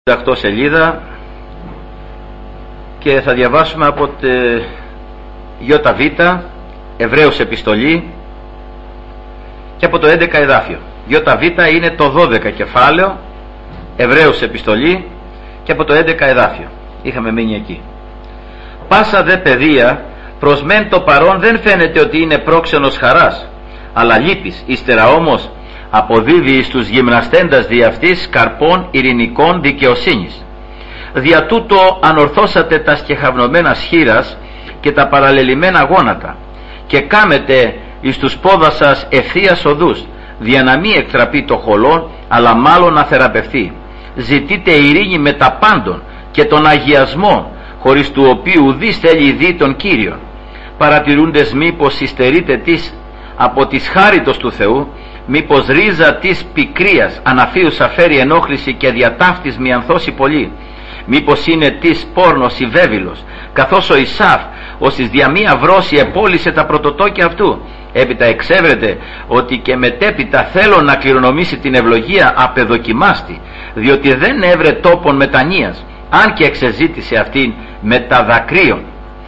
8 σελίδα και θα διαβάσουμε από τη ΙΒ, Εβραίους επιστολή, και από το 11 εδάφιο. ΙΒ είναι το 12 κεφάλαιο, Εβραίους επιστολή, και από το 11 εδάφιο. Είχαμε μείνει εκεί. Πάσα δε παιδεία προς μεν το παρόν δεν φαίνεται ότι είναι πρόξενος χαράς, αλλά λύπης, ύστερα όμως αποδίδει εις τους γυμναστέντας δι' αυτής καρπών ειρηνικών δικαιοσύνης. Δια τούτο ανορθώσατε τα σκεχαυνωμένα σχήρας και τα παραλελειμμένα γόνατα, και κάμετε εις τους πόδας σας ευθείας οδούς, δια να μη εκτραπεί το χολόν, αλλά μάλλον να θεραπευθεί. Ζητείτε ειρήνη με τα πάντων και τον αγιασμό, χωρίς του οποίου ουδείς θέλει δει τον Κύριον. Παρατηρούντες μήπως υστερείτε της από της χάριτος του Θεού, μήπως ρίζα της πικρίας αναφίουσα φέρει ενόχληση και διατάφτης μιανθώσει πολύ, μήπως είναι της πόρνος η βέβυλος, καθώς ο Ισάφ ως εις δια μία βρώση επόλυσε τα πρωτοτόκια αυτού. Έπειτα εξέβρεται ότι και μετέπειτα θέλω να κληρονομήσει την ευλογία απεδοκιμάστη, διότι δεν έβρε τόπον μετανοίας, αν και εξεζήτησε αυτήν με τα δακρύων.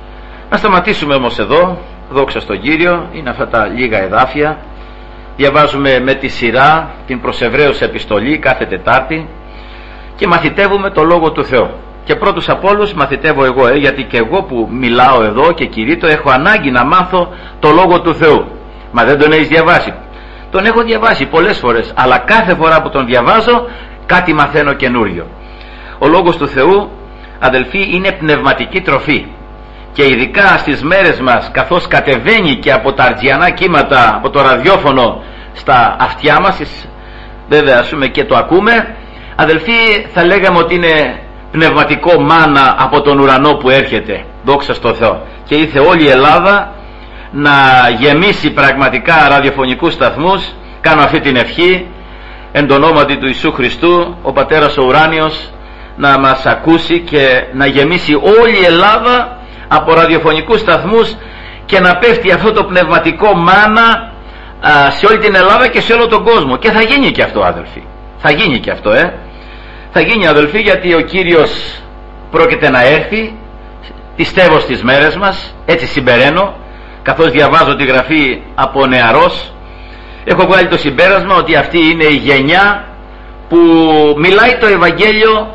Να σταματήσουμε όμως εδώ. Δόξα στον Κύριο. Είναι αυτά τα λίγα εδάφια. Διαβάζουμε με τη σειρά την προς Εβραίους επιστολή κάθε Τετάρτη και μαθητεύουμε το Λόγο του Θεού. Και πρώτους απ' όλους μαθητεύω εγώ, γιατί και εγώ που μιλάω εδώ και κηρύττω έχω ανάγκη να μάθω το Λόγο του Θεού. Μα δεν τον έχεις διαβάσει? Τον έχω διαβάσει πολλές φορές, αλλά κάθε φορά που τον διαβάζω κάτι μαθαίνω καινούριο. Ο Λόγος του Θεού, αδελφοί, είναι πνευματική τροφή, και ειδικά στις μέρες μας, καθώς κατεβαίνει και από τα αρτζιανά κύματα, από το ραδιόφωνο στα αυτιά μας, βέβαια ας πούμε και το ακούμε, αδελφοί, θα λέγαμε ότι είναι πνευματικό μάνα από τον ουρανό που έρχεται. Δόξα στο Θεό. Και ήρθε όλη η Ελλάδα να γεμίσει πραγματικά ραδιοφωνικούς σταθμούς. Κάνω αυτή την ευχή εν το ονόματι του Ιησού Χριστού, ο Πατέρας ο Ουράνιος να μας ακούσει και να γεμίσει όλη η Ελλάδα από ραδιοφωνικούς σταθμούς και να πέφτει αυτό το πνευματικό μάνα σε όλη την Ελλάδα και σε όλο τον κόσμο. Και θα γίνει και αυτό, αδελφοί. Θα γίνει και αυτό, Θα γίνει, αδελφοί, γιατί ο Κύριος πρόκειται να έρθει, πιστεύω, στις μέρες μας. Έτσι συμπεραίνω, καθώς διαβάζω τη Γραφή από νεαρός. Έχω βγάλει το συμπέρασμα ότι αυτή είναι η γενιά που μιλάει το Ευαγγέλιο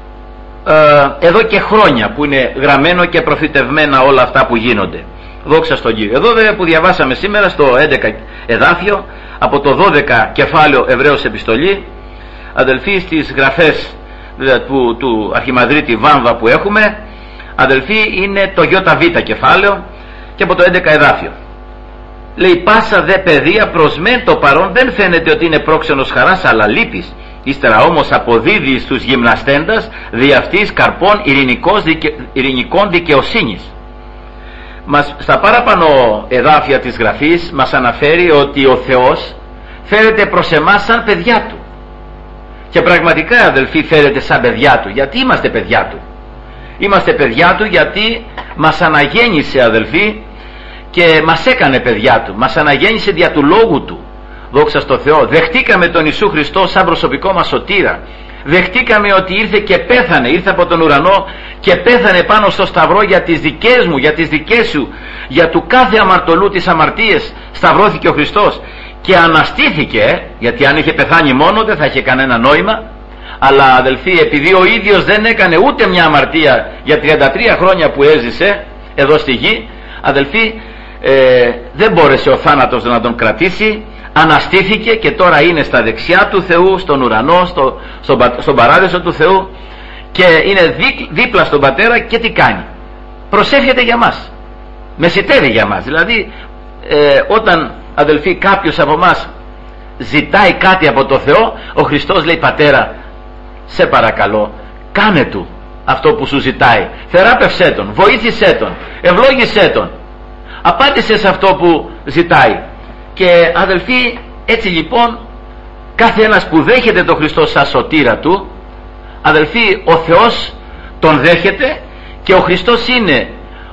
εδώ και χρόνια, που είναι γραμμένο και προφητευμένα όλα αυτά που γίνονται. Δόξα στον Κύριο. Εδώ βέβαια που διαβάσαμε σήμερα στο 11 εδάφιο, από το 12 κεφάλαιο Εβραίους επιστολή, αδελφοί, στις γραφές του Αρχιμανδρίτη Βάμβα που έχουμε, αδελφοί, είναι το ΙΒ κεφάλαιο και από το 11 εδάφιο. Λέει: πάσα δε παιδεία προς μεν το παρόν δεν φαίνεται ότι είναι πρόξενος χαράς, αλλά λύπης, ύστερα όμως αποδίδει στους γυμναστέντας δι' αυτής καρπών ειρηνικών δικαιοσύνης. Στα παραπάνω εδάφια της Γραφής μας αναφέρει ότι ο Θεός φέρεται προς εμάς σαν παιδιά Του. Και πραγματικά, αδελφοί, φέρεται σαν παιδιά Του, γιατί είμαστε παιδιά Του. Είμαστε παιδιά Του γιατί μας αναγέννησε, αδελφοί, και μας έκανε παιδιά Του. Μας αναγέννησε δια του Λόγου Του. Δόξα στο Θεό. Δεχτήκαμε τον Ιησού Χριστό σαν προσωπικό μας σωτήρα. Δεχτήκαμε ότι ήρθε και πέθανε, ήρθε από τον ουρανό και πέθανε πάνω στο σταυρό για τις δικές μου, για τις δικές σου, για του κάθε αμαρτωλού τις αμαρτίες. Σταυρώθηκε ο Χριστός και αναστήθηκε, γιατί αν είχε πεθάνει μόνο δεν θα είχε κανένα νόημα. Αλλά, αδελφοί, επειδή ο ίδιος δεν έκανε ούτε μια αμαρτία για 33 χρόνια που έζησε εδώ στη γη, αδελφοί, δεν μπόρεσε ο θάνατος να τον κρατήσει. Αναστήθηκε και τώρα είναι στα δεξιά του Θεού, στον ουρανό, στον παράδεισο του Θεού, και είναι δίπλα στον Πατέρα. Και τι κάνει? Προσεύχεται για μας, μεσητεύει για μας. Δηλαδή όταν, αδελφοί, κάποιος από μας ζητάει κάτι από το Θεό, ο Χριστός λέει: Πατέρα, σε παρακαλώ, κάνε του αυτό που σου ζητάει, θεράπευσέ τον, βοήθησέ τον, ευλόγησέ τον, απάντησε σε αυτό που ζητάει. Και, αδελφοί, έτσι λοιπόν κάθε ένας που δέχεται τον Χριστό σαν σωτήρα του, αδελφοί, ο Θεός τον δέχεται, και ο Χριστός είναι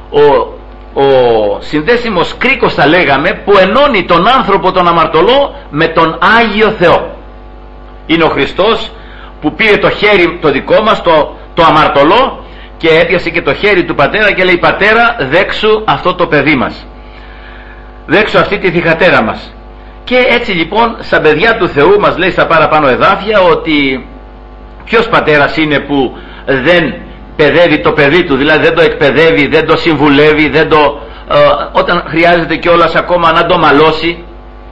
ο συνδέσιμος κρίκος, θα λέγαμε, που ενώνει τον άνθρωπο τον αμαρτωλό με τον Άγιο Θεό. Είναι ο Χριστός που πήρε το χέρι το δικό μας, το αμαρτωλό, και έπιασε και το χέρι του πατέρα και λέει: πατέρα, δέξου αυτό το παιδί μας, δέξου αυτή τη θυγατέρα μας. Και έτσι λοιπόν σαν παιδιά του Θεού μας λέει στα παραπάνω εδάφια ότι ποιος πατέρας είναι που δεν παιδεύει το παιδί του, δηλαδή δεν το εκπαιδεύει, δεν το συμβουλεύει, δεν το, όταν χρειάζεται κιόλας ακόμα να το μαλώσει.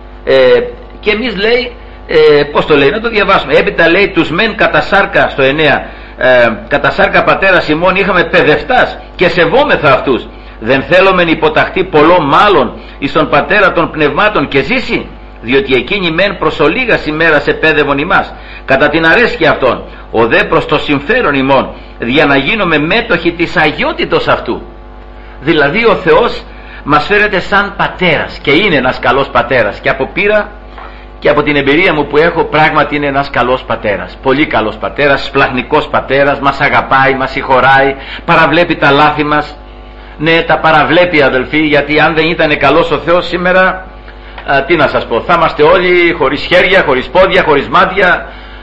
Και εμείς λέει, πώς το λέει, να το διαβάσουμε. Έπειτα λέει: τους μεν κατά σάρκα, στο 9, κατά σάρκα πατέρας ημών είχαμε παιδευτάς και σεβόμεθα αυτούς. Δεν θέλομεν υποταχθεί πολλό μάλλον εις τον πατέρα των πνευμάτων και ζήσει, διότι εκείνοι μεν προς ολίγας ημέρας επέδευον ημάς κατά την αρέσκεια αυτών, ο δε προς το συμφέρον ημών, για να γίνομαι μέτοχοι της αγιότητος αυτού. Δηλαδή ο Θεός μας φέρεται σαν πατέρας και είναι ένας καλός πατέρας, και από πείρα και από την εμπειρία μου που έχω, πράγματι είναι ένας καλός πατέρας, πολύ καλός πατέρας, σπλαχνικός πατέρας, μας αγαπάει, μας συγχωράει, παραβλέπει τα λάθη μας. Ναι, τα παραβλέπει, αδελφοί, γιατί αν δεν ήταν καλός ο Θεός σήμερα, τι να σας πω, θα είμαστε όλοι χωρίς χέρια, χωρίς πόδια, χωρίς μάτια,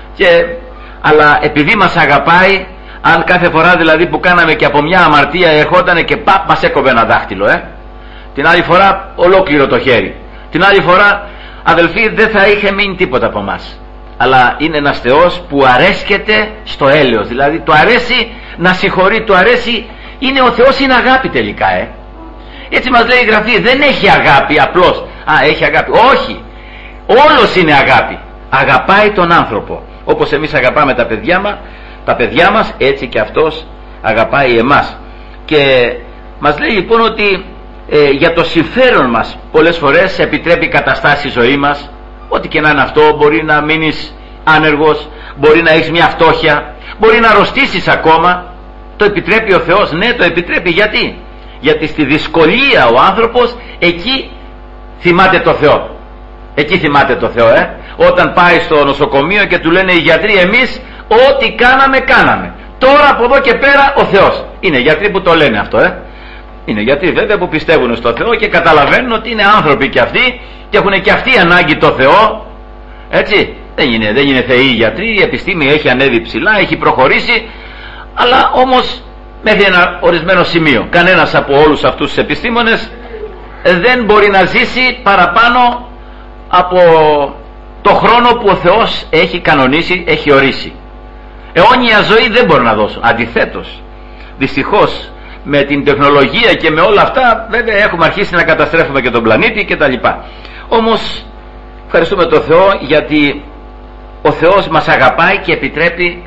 αλλά επειδή μας αγαπάει, αν κάθε φορά δηλαδή που κάναμε και από μια αμαρτία ερχότανε και παπ, μας έκοβε ένα δάχτυλο, την άλλη φορά ολόκληρο το χέρι, την άλλη φορά, αδελφοί, δεν θα είχε μείνει τίποτα από μας. Αλλά είναι ένας Θεός που αρέσκεται στο έλεος, δηλαδή του αρέσει να συγχωρεί, του αρέσει, είναι ο Θεός, είναι αγάπη τελικά. Έτσι μας λέει η Γραφή, δεν έχει αγάπη απλώς, έχει αγάπη, όχι, όλος είναι αγάπη, αγαπάει τον άνθρωπο, όπως εμείς αγαπάμε τα παιδιά μας, έτσι και αυτός αγαπάει εμάς. Και μας λέει λοιπόν ότι για το συμφέρον μας πολλές φορές επιτρέπει καταστάσεις ζωή μας, ό,τι και να είναι αυτό. Μπορεί να μείνεις άνεργος, μπορεί να έχεις μια φτώχεια, μπορεί να αρρωστήσεις ακόμα, το επιτρέπει ο Θεός. Ναι, το επιτρέπει. Γιατί στη δυσκολία ο άνθρωπος εκεί θυμάται το Θεό, εκεί θυμάται το Θεό. Όταν πάει στο νοσοκομείο και του λένε οι γιατροί, εμείς ό,τι κάναμε, τώρα από εδώ και πέρα ο Θεός. Είναι γιατροί που το λένε αυτό. Είναι γιατροί βέβαια που πιστεύουν στο Θεό και καταλαβαίνουν ότι είναι άνθρωποι και αυτοί και έχουν και αυτοί ανάγκη το Θεό. Έτσι, δεν είναι θεοί οι γιατροί, η επιστήμη έχει ανέβει ψηλά, έχει προχωρήσει, αλλά όμως μέχρι ένα ορισμένο σημείο. Κανένας από όλους αυτούς τους επιστήμονες δεν μπορεί να ζήσει παραπάνω από το χρόνο που ο Θεός έχει κανονίσει, έχει ορίσει. Αιώνια ζωή δεν μπορεί να δώσουν. Αντιθέτως, δυστυχώς, με την τεχνολογία και με όλα αυτά βέβαια έχουμε αρχίσει να καταστρέφουμε και τον πλανήτη και τα λοιπά. Όμως ευχαριστούμε τον Θεό, γιατί ο Θεός μας αγαπάει και επιτρέπει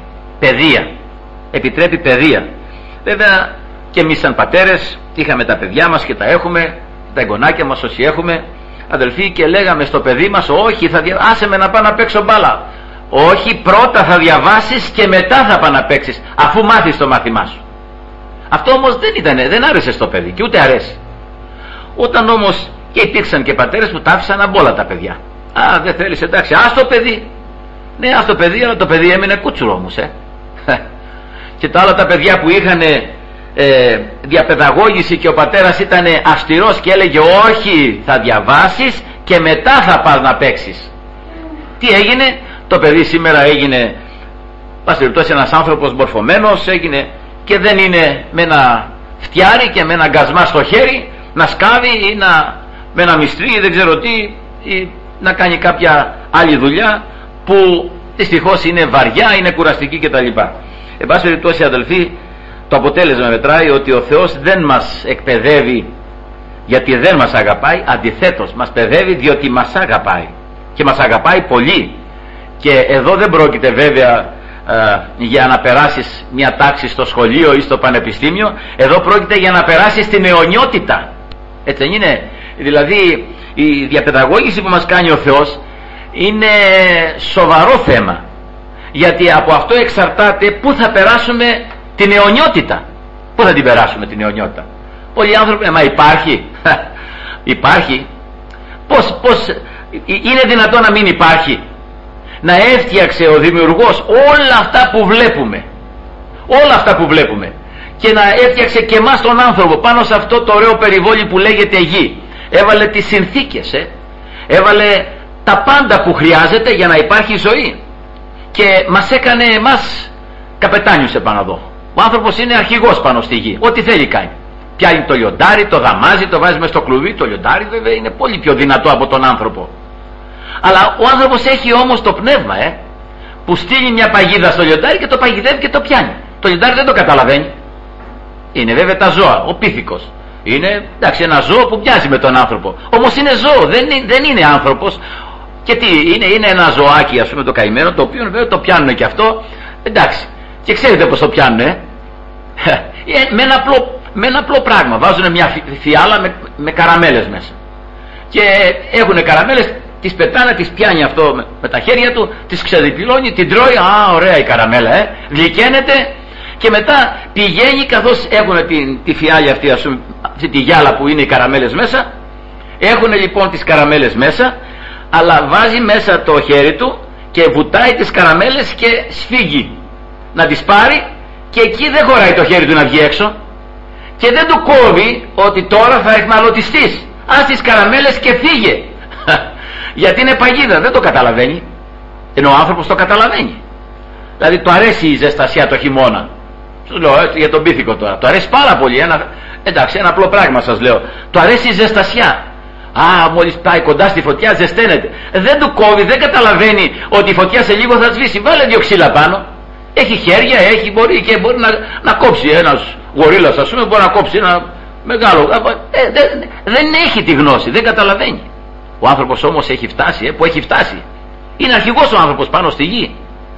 παιδεία. Βέβαια και εμείς σαν πατέρες είχαμε τα παιδιά μας και τα έχουμε, τα εγγονάκια μας όσοι έχουμε, αδελφοί, και λέγαμε στο παιδί μας, όχι, άσε με να πάω να παίξω μπάλα. Όχι, πρώτα θα διαβάσεις και μετά θα πάω να παίξεις, αφού μάθεις το μάθημά σου. Αυτό όμως δεν άρεσε στο παιδί και ούτε αρέσει. Όταν όμως, και υπήρξαν και πατέρες που τα άφησαν αμπόλα τα παιδιά. Δεν θέλεις, εντάξει, ας το παιδί. Ναι, ας το παιδί, αλλά το παιδί έμεινε κούτσουρο όμως. Και τα άλλα τα παιδιά που είχαν διαπαιδαγώγηση και ο πατέρας ήταν αυστηρός και έλεγε όχι, θα διαβάσεις και μετά θα πας να παίξεις. Τι έγινε? Το παιδί σήμερα έγινε, πας περιπτώσει, ένας άνθρωπος μορφωμένος, έγινε και δεν είναι με ένα φτιάρι και με ένα γκασμά στο χέρι να σκάβει ή με ένα μυστρί ή δεν ξέρω τι, ή να κάνει κάποια άλλη δουλειά που δυστυχώς είναι βαριά, είναι κουραστική κτλ. Εν πάση περιπτώσει, αδελφοί, το αποτέλεσμα μετράει, ότι ο Θεός δεν μας εκπαιδεύει γιατί δεν μας αγαπάει, αντιθέτως μας παιδεύει διότι μας αγαπάει και μας αγαπάει πολύ. Και εδώ δεν πρόκειται βέβαια για να περάσεις μια τάξη στο σχολείο ή στο πανεπιστήμιο, εδώ πρόκειται για να περάσεις την αιωνιότητα. Έτσι δεν είναι? Δηλαδή η διαπαιδαγώγηση που μας κάνει ο Θεός είναι σοβαρό θέμα, γιατί από αυτό εξαρτάται πού θα περάσουμε την αιωνιότητα. Πού θα την περάσουμε την αιωνιότητα? Πολλοί άνθρωποι, μα υπάρχει. Πώς είναι δυνατόν να μην υπάρχει? Να έφτιαξε ο Δημιουργός όλα αυτά που βλέπουμε και να έφτιαξε και εμάς τον άνθρωπο πάνω σε αυτό το ωραίο περιβόλι που λέγεται γη. Έβαλε τις συνθήκες, έβαλε τα πάντα που χρειάζεται για να υπάρχει ζωή. και μας έκανε εμάς καπετάνιους επάνω εδώ. Ο άνθρωπος είναι αρχηγός πάνω στη γη, ό,τι θέλει κάνει. Πιάνει το λιοντάρι, το δαμάζει, το βάζει μες στο κλουβί. Το λιοντάρι βέβαια είναι πολύ πιο δυνατό από τον άνθρωπο. Αλλά ο άνθρωπος έχει όμως το πνεύμα, που στείλει μια παγίδα στο λιοντάρι και το παγιδεύει και το πιάνει. Το λιοντάρι δεν το καταλαβαίνει. Είναι βέβαια τα ζώα, ο πίθηκος. Είναι εντάξει, ένα ζώο που μοιάζει με τον άνθρωπο. Όμως είναι ζώο, δεν είναι άνθρωπος. Και τι, είναι ένα ζωάκι, ας πούμε, το καημένο, το οποίο βέβαια το πιάνουν και αυτό. Εντάξει. Και ξέρετε πως το πιάνουν, με ένα απλό πράγμα. Βάζουν μια φιάλα με καραμέλες μέσα. Και έχουν καραμέλες, τις πετάνε, τις πιάνει αυτό με τα χέρια του, τις ξεδιπλώνει, την τρώει. Α, ωραία η καραμέλα, γλυκαίνεται. Και μετά πηγαίνει, καθώς έχουν τη φιάλια αυτή, ας πούμε, αυτή τη γυάλα που είναι οι καραμέλες μέσα. Έχουν λοιπόν τις καραμέλες μέσα, αλλά βάζει μέσα το χέρι του και βουτάει τις καραμέλες και σφίγγει να τις πάρει, και εκεί δεν χωράει το χέρι του να βγει έξω και δεν του κόβει ότι τώρα θα εχμαλωτιστείς, ας τις καραμέλες και φύγε. Γιατί είναι παγίδα, δεν το καταλαβαίνει, ενώ ο άνθρωπος το καταλαβαίνει. Δηλαδή του αρέσει η ζεστασιά το χειμώνα. Σου λέω για τον πίθηκο τώρα, του αρέσει πάρα πολύ, εντάξει, ένα απλό πράγμα σας λέω, του αρέσει η ζεστασιά. Α, μόλις πάει κοντά στη φωτιά ζεσταίνεται. Δεν του κόβει, δεν καταλαβαίνει ότι η φωτιά σε λίγο θα σβήσει. Βάλε 2 ξύλα πάνω. Έχει χέρια, μπορεί να κόψει. Ένας γορίλας, ας πούμε, μπορεί να κόψει ένα μεγάλο. Δεν έχει τη γνώση, δεν καταλαβαίνει. Ο άνθρωπος όμως έχει φτάσει, που έχει φτάσει. Είναι αρχηγός ο άνθρωπος πάνω στη γη.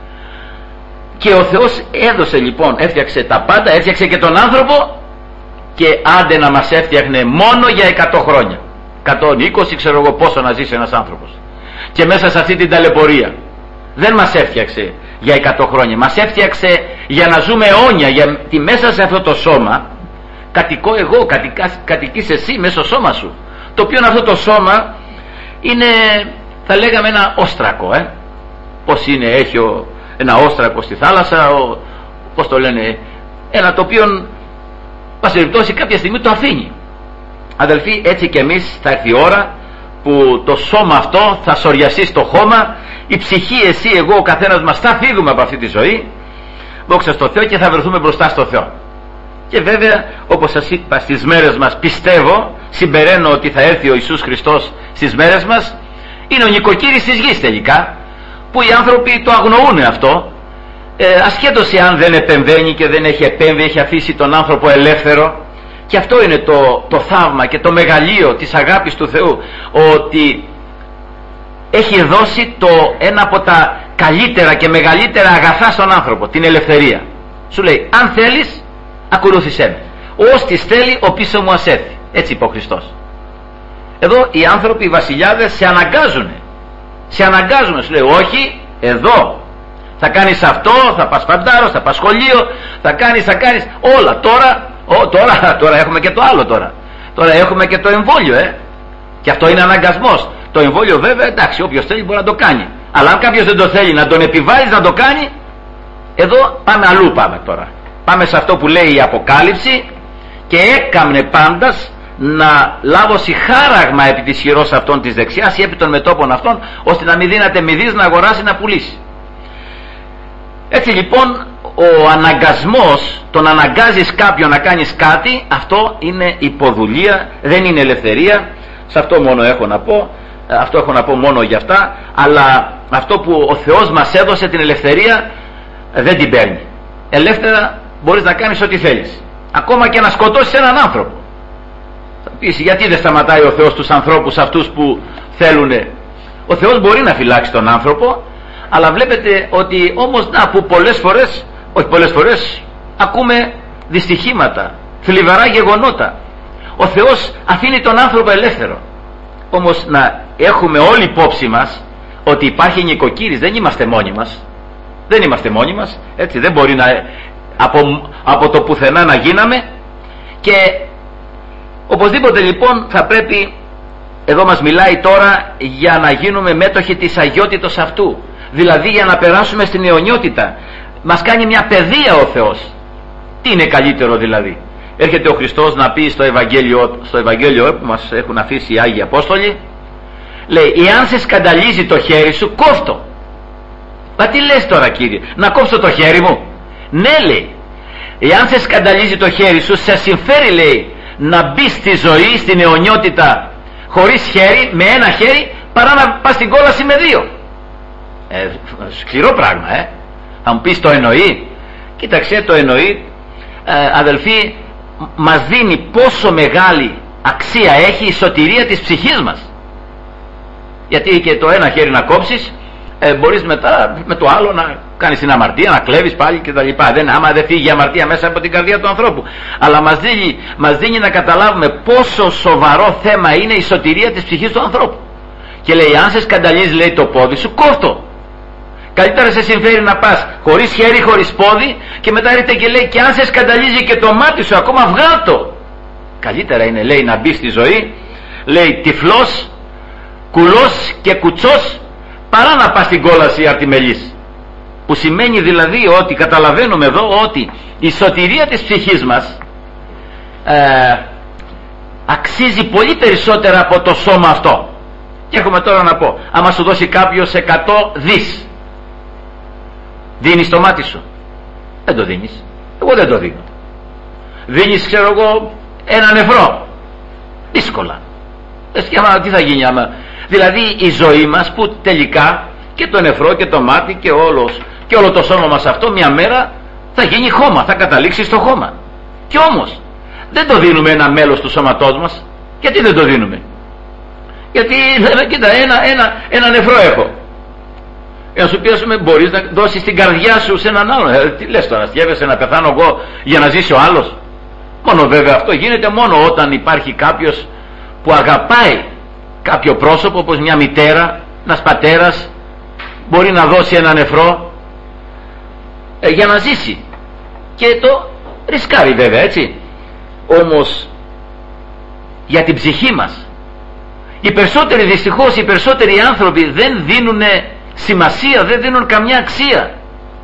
Και ο Θεός έδωσε λοιπόν, έφτιαξε τα πάντα, έφτιαξε και τον άνθρωπο, και άντε να μας έφτιαχνε μόνο για 100 χρόνια. 120, ξέρω εγώ πόσο να ζήσει ένας άνθρωπος. Και μέσα σε αυτή την ταλαιπωρία δεν μας έφτιαξε για 100 χρόνια, μας έφτιαξε για να ζούμε αιώνια, γιατί μέσα σε αυτό το σώμα κατοικώ εγώ, κατοικείς εσύ μέσα στο σώμα σου, το οποίο αυτό το σώμα είναι, θα λέγαμε, ένα όστρακο, πως είναι, έχει ένα όστρακο στη θάλασσα, πως το λένε, ένα το οποίο πας περιπτώσει κάποια στιγμή το αφήνει. Αδελφοί, έτσι και εμείς θα έρθει η ώρα που το σώμα αυτό θα σωριαστεί στο χώμα, η ψυχή, εσύ, εγώ, ο καθένας μας θα φύγουμε από αυτή τη ζωή, δόξα στο Θεό, και θα βρεθούμε μπροστά στο Θεό. Και βέβαια, όπως σας είπα, στις μέρες μας πιστεύω, συμπεραίνω ότι θα έρθει ο Ιησούς Χριστός στις μέρες μας, είναι ο νοικοκύρης της γης τελικά, που οι άνθρωποι το αγνοούν αυτό, ασχέτως εάν δεν επεμβαίνει και δεν έχει επέμβει, έχει αφήσει τον άνθρωπο ελεύθερο. Και αυτό είναι το θαύμα και το μεγαλείο της αγάπης του Θεού, ότι έχει δώσει ένα από τα καλύτερα και μεγαλύτερα αγαθά στον άνθρωπο, την ελευθερία. Σου λέει, αν θέλεις, ακολούθησέ με. Ώστις θέλει, ο πίσω μου ας έρθει. Έτσι είπε ο Χριστός. Εδώ οι άνθρωποι, οι βασιλιάδες, σε αναγκάζουν. Σε αναγκάζουν, σου λέει, όχι, εδώ θα κάνεις αυτό, θα πας φαντάρος, θα πας σχολείο, θα κάνεις όλα. Τώρα έχουμε και το άλλο τώρα. Τώρα έχουμε και το εμβόλιο, και αυτό είναι αναγκασμός. Το εμβόλιο βέβαια, εντάξει, όποιος θέλει μπορεί να το κάνει. Αλλά αν κάποιος δεν το θέλει, να τον επιβάλλεις να το κάνει, εδώ πάμε αλλού, πάμε τώρα. Πάμε σε αυτό που λέει η Αποκάλυψη, και έκαμνε πάντας να λάβωσει χάραγμα επί της χειρός αυτών της δεξιάς ή επί των μετώπων αυτών, ώστε να μην δίνατε μηδείς να αγοράσει, να πουλήσει. Έτσι λοιπόν, ο αναγκασμός, τον αναγκάζεις κάποιον να κάνεις κάτι, αυτό είναι υποδουλία, δεν είναι ελευθερία. Σε αυτό μόνο έχω να πω, αυτό έχω να πω μόνο για αυτά. Αλλά αυτό που ο Θεός μας έδωσε, την ελευθερία, δεν την παίρνει. Ελεύθερα μπορείς να κάνεις ό,τι θέλεις, ακόμα και να σκοτώσεις έναν άνθρωπο. Θα πεις, γιατί δεν σταματάει ο Θεός τους ανθρώπους αυτούς που θέλουνε? Ο Θεός μπορεί να φυλάξει τον άνθρωπο, αλλά βλέπετε ότι όμως που πολλές φορές ακούμε δυστυχήματα, θλιβερά γεγονότα. Ο Θεός αφήνει τον άνθρωπο ελεύθερο. Όμως να έχουμε όλη υπόψη μας ότι υπάρχει νοικοκύρης, δεν είμαστε μόνοι μας. Δεν είμαστε μόνοι μας, έτσι, δεν μπορεί από το πουθενά να γίναμε. Και οπωσδήποτε λοιπόν θα πρέπει, εδώ μας μιλάει τώρα για να γίνουμε μέτοχοι της αγιότητος αυτού, δηλαδή για να περάσουμε στην αιωνιότητα. Μας κάνει μια παιδεία ο Θεός. Τι είναι καλύτερο δηλαδή? Έρχεται ο Χριστός να πει στο Ευαγγέλιο που μας έχουν αφήσει οι Άγιοι Απόστολοι, λέει, εάν σε σκανταλίζει το χέρι σου, κόφτο. Μα τι λες τώρα, Κύριε, να κόψω το χέρι μου? Ναι, λέει, εάν σε σκανταλίζει το χέρι σου, σε συμφέρει, λέει, να μπει στη ζωή, στην αιωνιότητα χωρίς χέρι, με ένα χέρι, παρά να πας στην κόλαση με δύο. Σκληρό πράγμα, Θα μου πεις, το εννοεί? Κοίταξε, το εννοεί, αδελφοί, μας δίνει πόσο μεγάλη αξία έχει η σωτηρία της ψυχής μας. Γιατί και το ένα χέρι να κόψεις, μπορείς μετά με το άλλο να κάνεις την αμαρτία, να κλέβεις πάλι κτλ. Άμα δεν φύγει η αμαρτία μέσα από την καρδιά του ανθρώπου. Αλλά μας δίνει να καταλάβουμε πόσο σοβαρό θέμα είναι η σωτηρία της ψυχής του ανθρώπου. Και λέει, αν σε σκανταλίζει, λέει, το πόδι σου, κόφτο. Καλύτερα σε συμφέρει να πας χωρίς χέρι, χωρίς πόδι, και μετά έρχεται και λέει, και αν σε σκανταλίζει και το μάτι σου, ακόμα βγάλτο. Καλύτερα είναι, λέει, να μπει στη ζωή, λέει, τυφλός, κουλός και κουτσός, παρά να πας στην κόλαση αρτιμελής. Που σημαίνει δηλαδή ότι, καταλαβαίνουμε εδώ, ότι η σωτηρία της ψυχής μας αξίζει πολύ περισσότερα από το σώμα αυτό. Και έρχομαι τώρα να πω, άμα σου δώσει κάποιος 100 δις, δίνεις το μάτι σου? Δεν το δίνεις. Εγώ δεν το δίνω. Δίνεις, ξέρω εγώ, ένα νεφρό? Δύσκολα. Τι θα γίνει άμα? Δηλαδή η ζωή μας, που τελικά και το νεφρό και το μάτι και όλο το σώμα μας αυτό, μια μέρα θα γίνει χώμα, θα καταλήξει στο χώμα. Και όμως δεν το δίνουμε ένα μέλος του σώματός μας. Γιατί δεν το δίνουμε? Γιατί κοίτα, ένα νεφρό έχω. Να σου πει, μπορείς να δώσεις την καρδιά σου σε έναν άλλον? Τι λες τώρα, σκέφτεσαι να πεθάνω εγώ για να ζήσει ο άλλος? Μόνο βέβαια αυτό γίνεται μόνο όταν υπάρχει κάποιος που αγαπάει κάποιο πρόσωπο, όπως μια μητέρα, ένας πατέρας μπορεί να δώσει ένα νεφρό για να ζήσει, και το ρισκάρει βέβαια, έτσι. Όμως για την ψυχή μας οι περισσότεροι, δυστυχώς οι περισσότεροι άνθρωποι δεν δίνουν σημασία, δεν δίνουν καμιά αξία.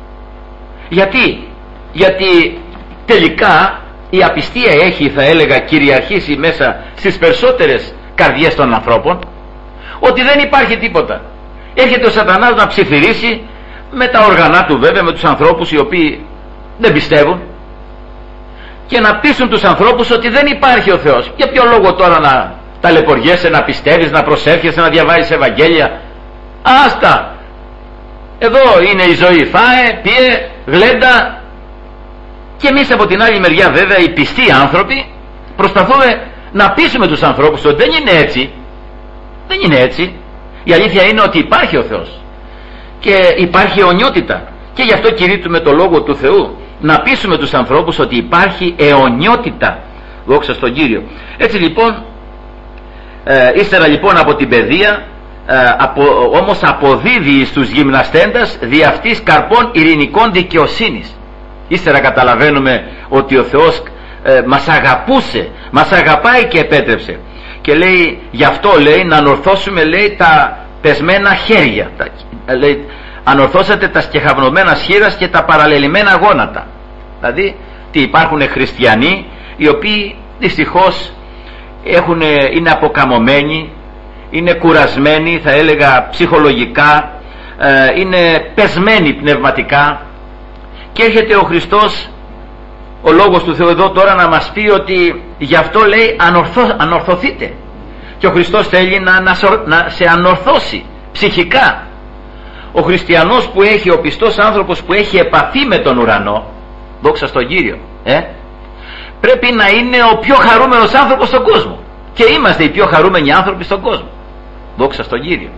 Γιατί τελικά η απιστία έχει, θα έλεγα, κυριαρχήσει μέσα στις περισσότερες καρδιές των ανθρώπων, ότι δεν υπάρχει τίποτα. Έρχεται ο σατανάς να ψιθυρίσει με τα όργανα του, βέβαια, με τους ανθρώπους οι οποίοι δεν πιστεύουν, και να πείσουν τους ανθρώπους ότι δεν υπάρχει ο Θεός. Για ποιο λόγο τώρα να ταλαιπωριέσαι, να πιστεύεις, να προσεύχεσαι, να διαβάζεις Ευαγγέλια? Άστα, εδώ είναι η ζωή, φάε, πιε, γλέντα. Και εμείς από την άλλη μεριά, βέβαια, οι πιστοί άνθρωποι προσπαθούμε να πείσουμε τους ανθρώπους ότι δεν είναι έτσι. Δεν είναι έτσι. Η αλήθεια είναι ότι υπάρχει ο Θεός και υπάρχει αιωνιότητα, και γι' αυτό κηρύττουμε το Λόγο του Θεού, να πείσουμε τους ανθρώπους ότι υπάρχει αιωνιότητα. Δόξα στον Κύριο. Έτσι λοιπόν, ύστερα λοιπόν από την παιδεία, όμως αποδίδει στους γυμναστέντας δι' αυτής καρπών ειρηνικών δικαιοσύνης. Ύστερα καταλαβαίνουμε ότι ο Θεός μας αγαπούσε, μας αγαπάει και επέτρεψε, και λέει, γι' αυτό λέει, να ανορθώσουμε, λέει, τα πεσμένα χέρια, λέει, ανορθώσατε τα σκεχαυνωμένα σχήρας και τα παραλελειμμένα γόνατα. Δηλαδή υπάρχουν χριστιανοί οι οποίοι δυστυχώς είναι αποκαμωμένοι, είναι κουρασμένοι, θα έλεγα ψυχολογικά, είναι πεσμένοι πνευματικά, και έρχεται ο Χριστός, ο Λόγος του Θεού εδώ τώρα, να μας πει ότι γι' αυτό λέει ανορθωθείτε. Και ο Χριστός θέλει να σε ανορθώσει ψυχικά. Ο χριστιανός που έχει, ο πιστός άνθρωπος που έχει επαφή με τον ουρανό, δόξα στον Κύριο, πρέπει να είναι ο πιο χαρούμενος άνθρωπος στον κόσμο. Και είμαστε οι πιο χαρούμενοι άνθρωποι στον κόσμο, δόξα στον Κύριο.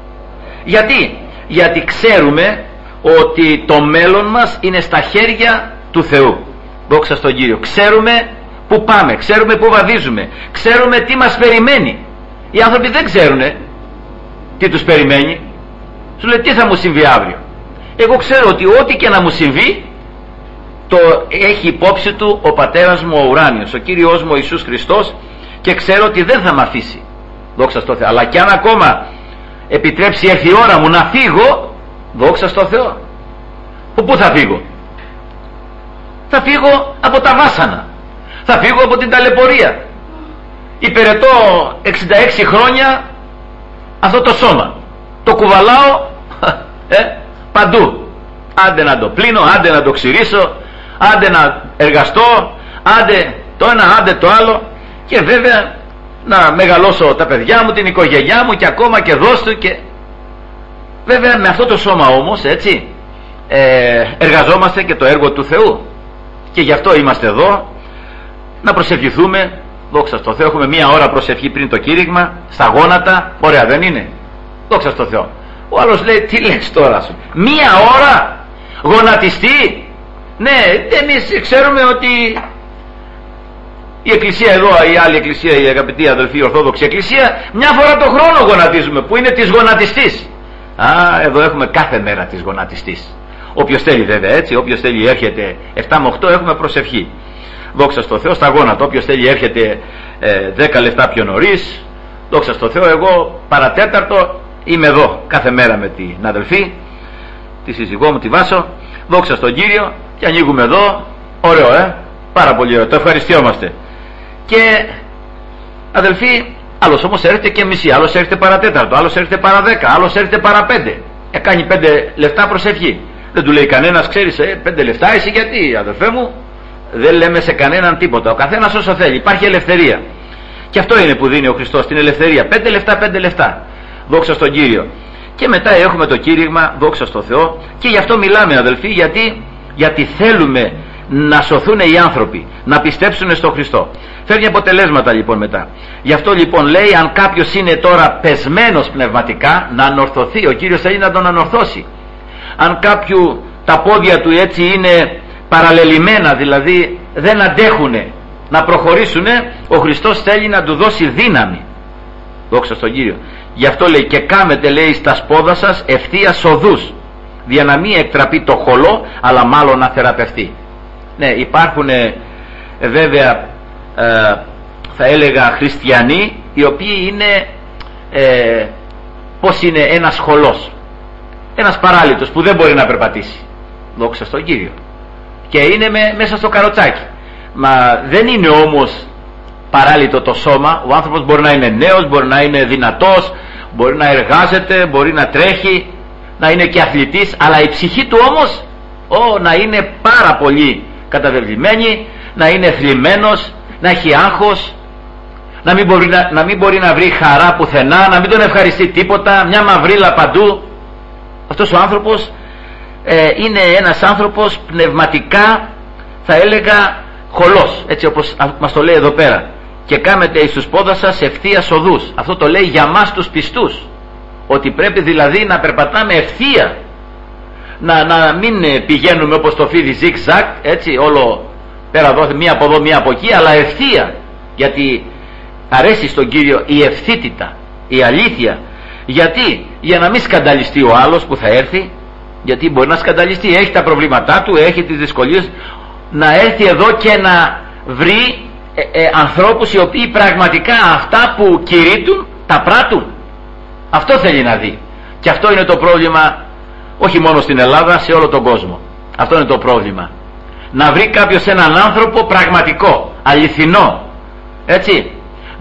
Γιατί ξέρουμε ότι το μέλλον μας είναι στα χέρια του Θεού, δόξα στον Κύριο. Ξέρουμε που πάμε, ξέρουμε που βαδίζουμε, ξέρουμε τι μας περιμένει. Οι άνθρωποι δεν ξέρουν τι τους περιμένει. Σου λέει, τι θα μου συμβεί αύριο? Εγώ ξέρω ότι ό,τι και να μου συμβεί, το έχει υπόψη του ο Πατέρας μου ο ουράνιος, ο Κύριος μου ο Ιησούς Χριστός, και ξέρω ότι δεν θα με αφήσει, δόξα στο Θεό. Αλλά κι αν ακόμα επιτρέψει, έρθει η ώρα μου να φύγω, δόξα στο Θεό, πού θα φύγω? Θα φύγω από τα βάσανα, θα φύγω από την ταλαιπωρία. Υπηρετώ 66 χρόνια αυτό το σώμα, το κουβαλάω παντού. Άντε να το πλύνω, άντε να το ξυρίσω, άντε να εργαστώ, άντε το ένα, άντε το άλλο, και βέβαια να μεγαλώσω τα παιδιά μου, την οικογένειά μου, και ακόμα και δώσ' και βέβαια με αυτό το σώμα όμως, έτσι, εργαζόμαστε και το έργο του Θεού, και γι' αυτό είμαστε εδώ να προσευχηθούμε. Δόξα στο Θεό, έχουμε 1 ώρα προσευχή πριν το κήρυγμα, στα γόνατα. Ωραία, δεν είναι? Δόξα στο Θεό. Ο άλλος λέει, τι λες τώρα σου, 1 ώρα γονατιστή? Ναι, εμείς ξέρουμε ότι η εκκλησία εδώ, η άλλη εκκλησία, η αγαπητή αδελφή η Ορθόδοξη Εκκλησία, 1 φορά το χρόνο γονατίζουμε, που είναι της γονατιστής. Εδώ έχουμε κάθε μέρα της γονατιστής. Όποιος θέλει βέβαια, έτσι, όποιος θέλει έρχεται 7 με 8, έχουμε προσευχή. Δόξα στο Θεό, στα γόνατα. Όποιος θέλει έρχεται 10 λεπτά πιο νωρίς. Δόξα στο Θεό, εγώ παρατέταρτο είμαι εδώ κάθε μέρα με την αδελφή, τη σύζυγό μου, τη Βάσο. Δόξα στον Κύριο, και ανοίγουμε εδώ. Ωραίο, πάρα πολύ ωραίο, το ευχαριστιόμαστε. Και αδελφοί, άλλος όμως έρχεται και μισή, άλλος έρχεται παρατέταρτο, άλλος έρχεται παρά 10, άλλος έρχεται παρά 5. Κάνει 5 λεπτά προσευχή. Δεν του λέει κανένας, ξέρεις, 5 λεπτά εσύ γιατί, αδελφέ μου? Δεν λέμε σε κανέναν τίποτα. Ο καθένας όσο θέλει. Υπάρχει ελευθερία. Και αυτό είναι που δίνει ο Χριστός, την ελευθερία. 5 λεπτά, 5 λεπτά. Δόξα στον Κύριο. Και μετά έχουμε το κήρυγμα, δόξα στο Θεό. Και γι' αυτό μιλάμε, αδελφοί, γιατί θέλουμε να σωθούν οι άνθρωποι, να πιστέψουν στον Χριστό. Φέρνει αποτελέσματα λοιπόν μετά. Γι' αυτό λοιπόν λέει, αν κάποιος είναι τώρα πεσμένος πνευματικά, να ανορθωθεί. Ο Κύριος θέλει να τον ανορθώσει. Αν κάποιου τα πόδια του έτσι είναι παραλελειμμένα, δηλαδή δεν αντέχουνε να προχωρήσουνε, ο Χριστός θέλει να του δώσει δύναμη. Δόξα στον Κύριο. Γι' αυτό λέει, και κάμετε, λέει, στα σπόδα σας ευθείας οδούς, για να μην εκτραπεί το χολό, αλλά μάλλον να θεραπευτεί. Ναι, υπάρχουν βέβαια θα έλεγα χριστιανοί, οι οποίοι είναι πως είναι ένας χολός, ένας παράλυτος που δεν μπορεί να περπατήσει. Δόξα στον Κύριο. Και είναι μέσα στο καροτσάκι. Μα δεν είναι όμως παράλυτο το σώμα. Ο άνθρωπος μπορεί να είναι νέος, μπορεί να είναι δυνατός, μπορεί να εργάζεται, μπορεί να τρέχει, να είναι και αθλητής, αλλά η ψυχή του όμως να είναι πάρα πολύ καταβεβλημένη, να είναι θλιμμένος, να έχει άγχος, να μην μπορεί να βρει χαρά πουθενά, να μην τον ευχαριστεί τίποτα, μια μαυρίλα παντού. Αυτός ο άνθρωπος είναι ένας άνθρωπος πνευματικά, θα έλεγα, χολός, έτσι όπως μας το λέει εδώ πέρα. Και κάμετε εις τους πόδας σας ευθείας οδούς. Αυτό το λέει για μας τους πιστούς, ότι πρέπει δηλαδή να περπατάμε ευθεία, να μην πηγαίνουμε όπως το φίδι ζικ-ζακ, έτσι, όλο πέρα εδώ, μία από εδώ, μία από εκεί, αλλά ευθεία, γιατί αρέσει στον Κύριο η ευθύτητα, η αλήθεια. Γιατί? Για να μην σκανταλιστεί ο άλλος που θα έρθει, γιατί μπορεί να σκανταλιστεί, έχει τα προβλήματά του, έχει τις δυσκολίες, να έρθει εδώ και να βρει ανθρώπους οι οποίοι πραγματικά αυτά που κηρύττουν τα πράττουν. Αυτό θέλει να δει. Και αυτό είναι το πρόβλημα, όχι μόνο στην Ελλάδα, σε όλο τον κόσμο. Αυτό είναι το πρόβλημα. Να βρει κάποιος έναν άνθρωπο πραγματικό, αληθινό, έτσι,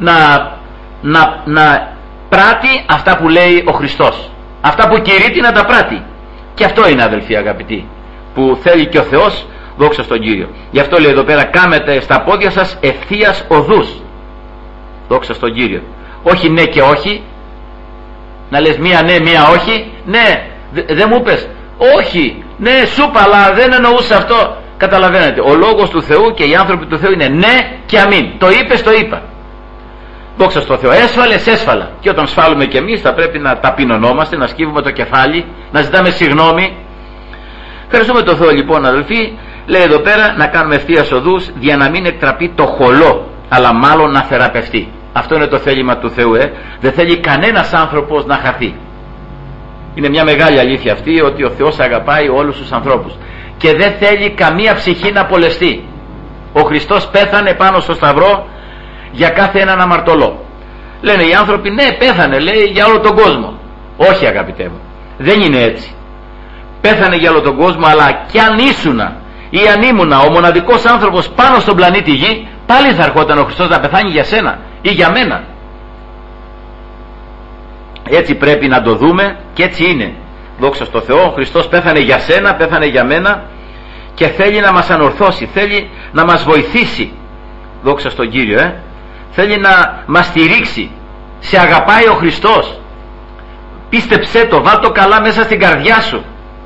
να πράττει αυτά που λέει ο Χριστός, αυτά που κηρύττει να τα πράττει. Και αυτό είναι, αδελφοί αγαπητοί, που θέλει και ο Θεός. Δόξα στον Κύριο. Γι' αυτό λέει εδώ πέρα, κάμετε στα πόδια σας ευθείας οδούς. Δόξα στον Κύριο. Όχι ναι και όχι, να λες μία ναι μία όχι. Ναι, δεν μου είπες, όχι, ναι σου είπα, αλλά δεν εννοούσα αυτό. Καταλαβαίνετε, ο λόγος του Θεού και οι άνθρωποι του Θεού είναι ναι και αμήν. Το είπες, το είπα. Δόξα στο Θεό. Έσφαλες, έσφαλα. Και όταν σφάλουμε κι εμείς θα πρέπει να ταπεινωνόμαστε, να σκύβουμε το κεφάλι, να ζητάμε συγγνώμη. Ευχαριστούμε τον Θεό λοιπόν, αδελφοί. Λέει εδώ πέρα να κάνουμε ευθείας οδούς, για να μην εκτραπεί το χολό, αλλά μάλλον να θεραπευτεί. Αυτό είναι το θέλημα του Θεού. Δεν θέλει κανένας άνθρωπος να χαθεί. Είναι μια μεγάλη αλήθεια αυτή, ότι ο Θεός αγαπάει όλους τους ανθρώπους και δεν θέλει καμία ψυχή να απολεστεί. Ο Χριστός πέθανε πάνω στο σταυρό για κάθε έναν αμαρτωλό. Λένε οι άνθρωποι, ναι, πέθανε, λέει, για όλο τον κόσμο. Όχι, αγαπητέ μου, δεν είναι έτσι. Πέθανε για όλο τον κόσμο, αλλά κι αν ήσουνα ή αν ήμουνα ο μοναδικός άνθρωπος πάνω στον πλανήτη Γη, πάλι θα ερχόταν ο Χριστός να πεθάνει για σένα ή για μένα. Έτσι πρέπει να το δούμε, και έτσι είναι. Δόξα στο Θεό, ο Χριστός πέθανε για σένα, πέθανε για μένα και θέλει να μας ανορθώσει, θέλει να μας βοηθήσει. Δόξα στον Κύριο, θέλει να μας στηρίξει. Σε αγαπάει ο Χριστός. Πίστεψέ το, βάλ το καλά μέσα στην καρδιά σου.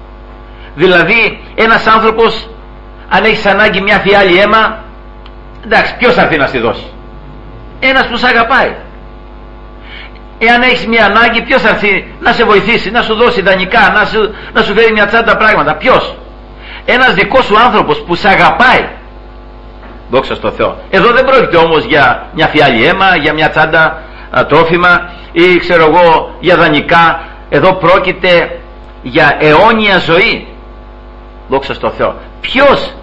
Δηλαδή ένας άνθρωπος, αν έχεις ανάγκη μια φιάλη αίμα, εντάξει, ποιος θα έρθει να στη δώσει? Ένας που σε αγαπάει. Εάν έχεις μια ανάγκη, ποιος θα έρθει να σε βοηθήσει, να σου δώσει δανεικά, να σου φέρει μια τσάντα πράγματα? Ποιος? Ένας δικός σου άνθρωπος που σε αγαπάει. Δόξα στο Θεό. Εδώ δεν πρόκειται όμως για μια φιάλη αίμα, για μια τσάντα τρόφιμα ή ξέρω εγώ για δανεικά. Εδώ πρόκειται για αιώνια ζωή. Δόξα στο Θεό. Ποιος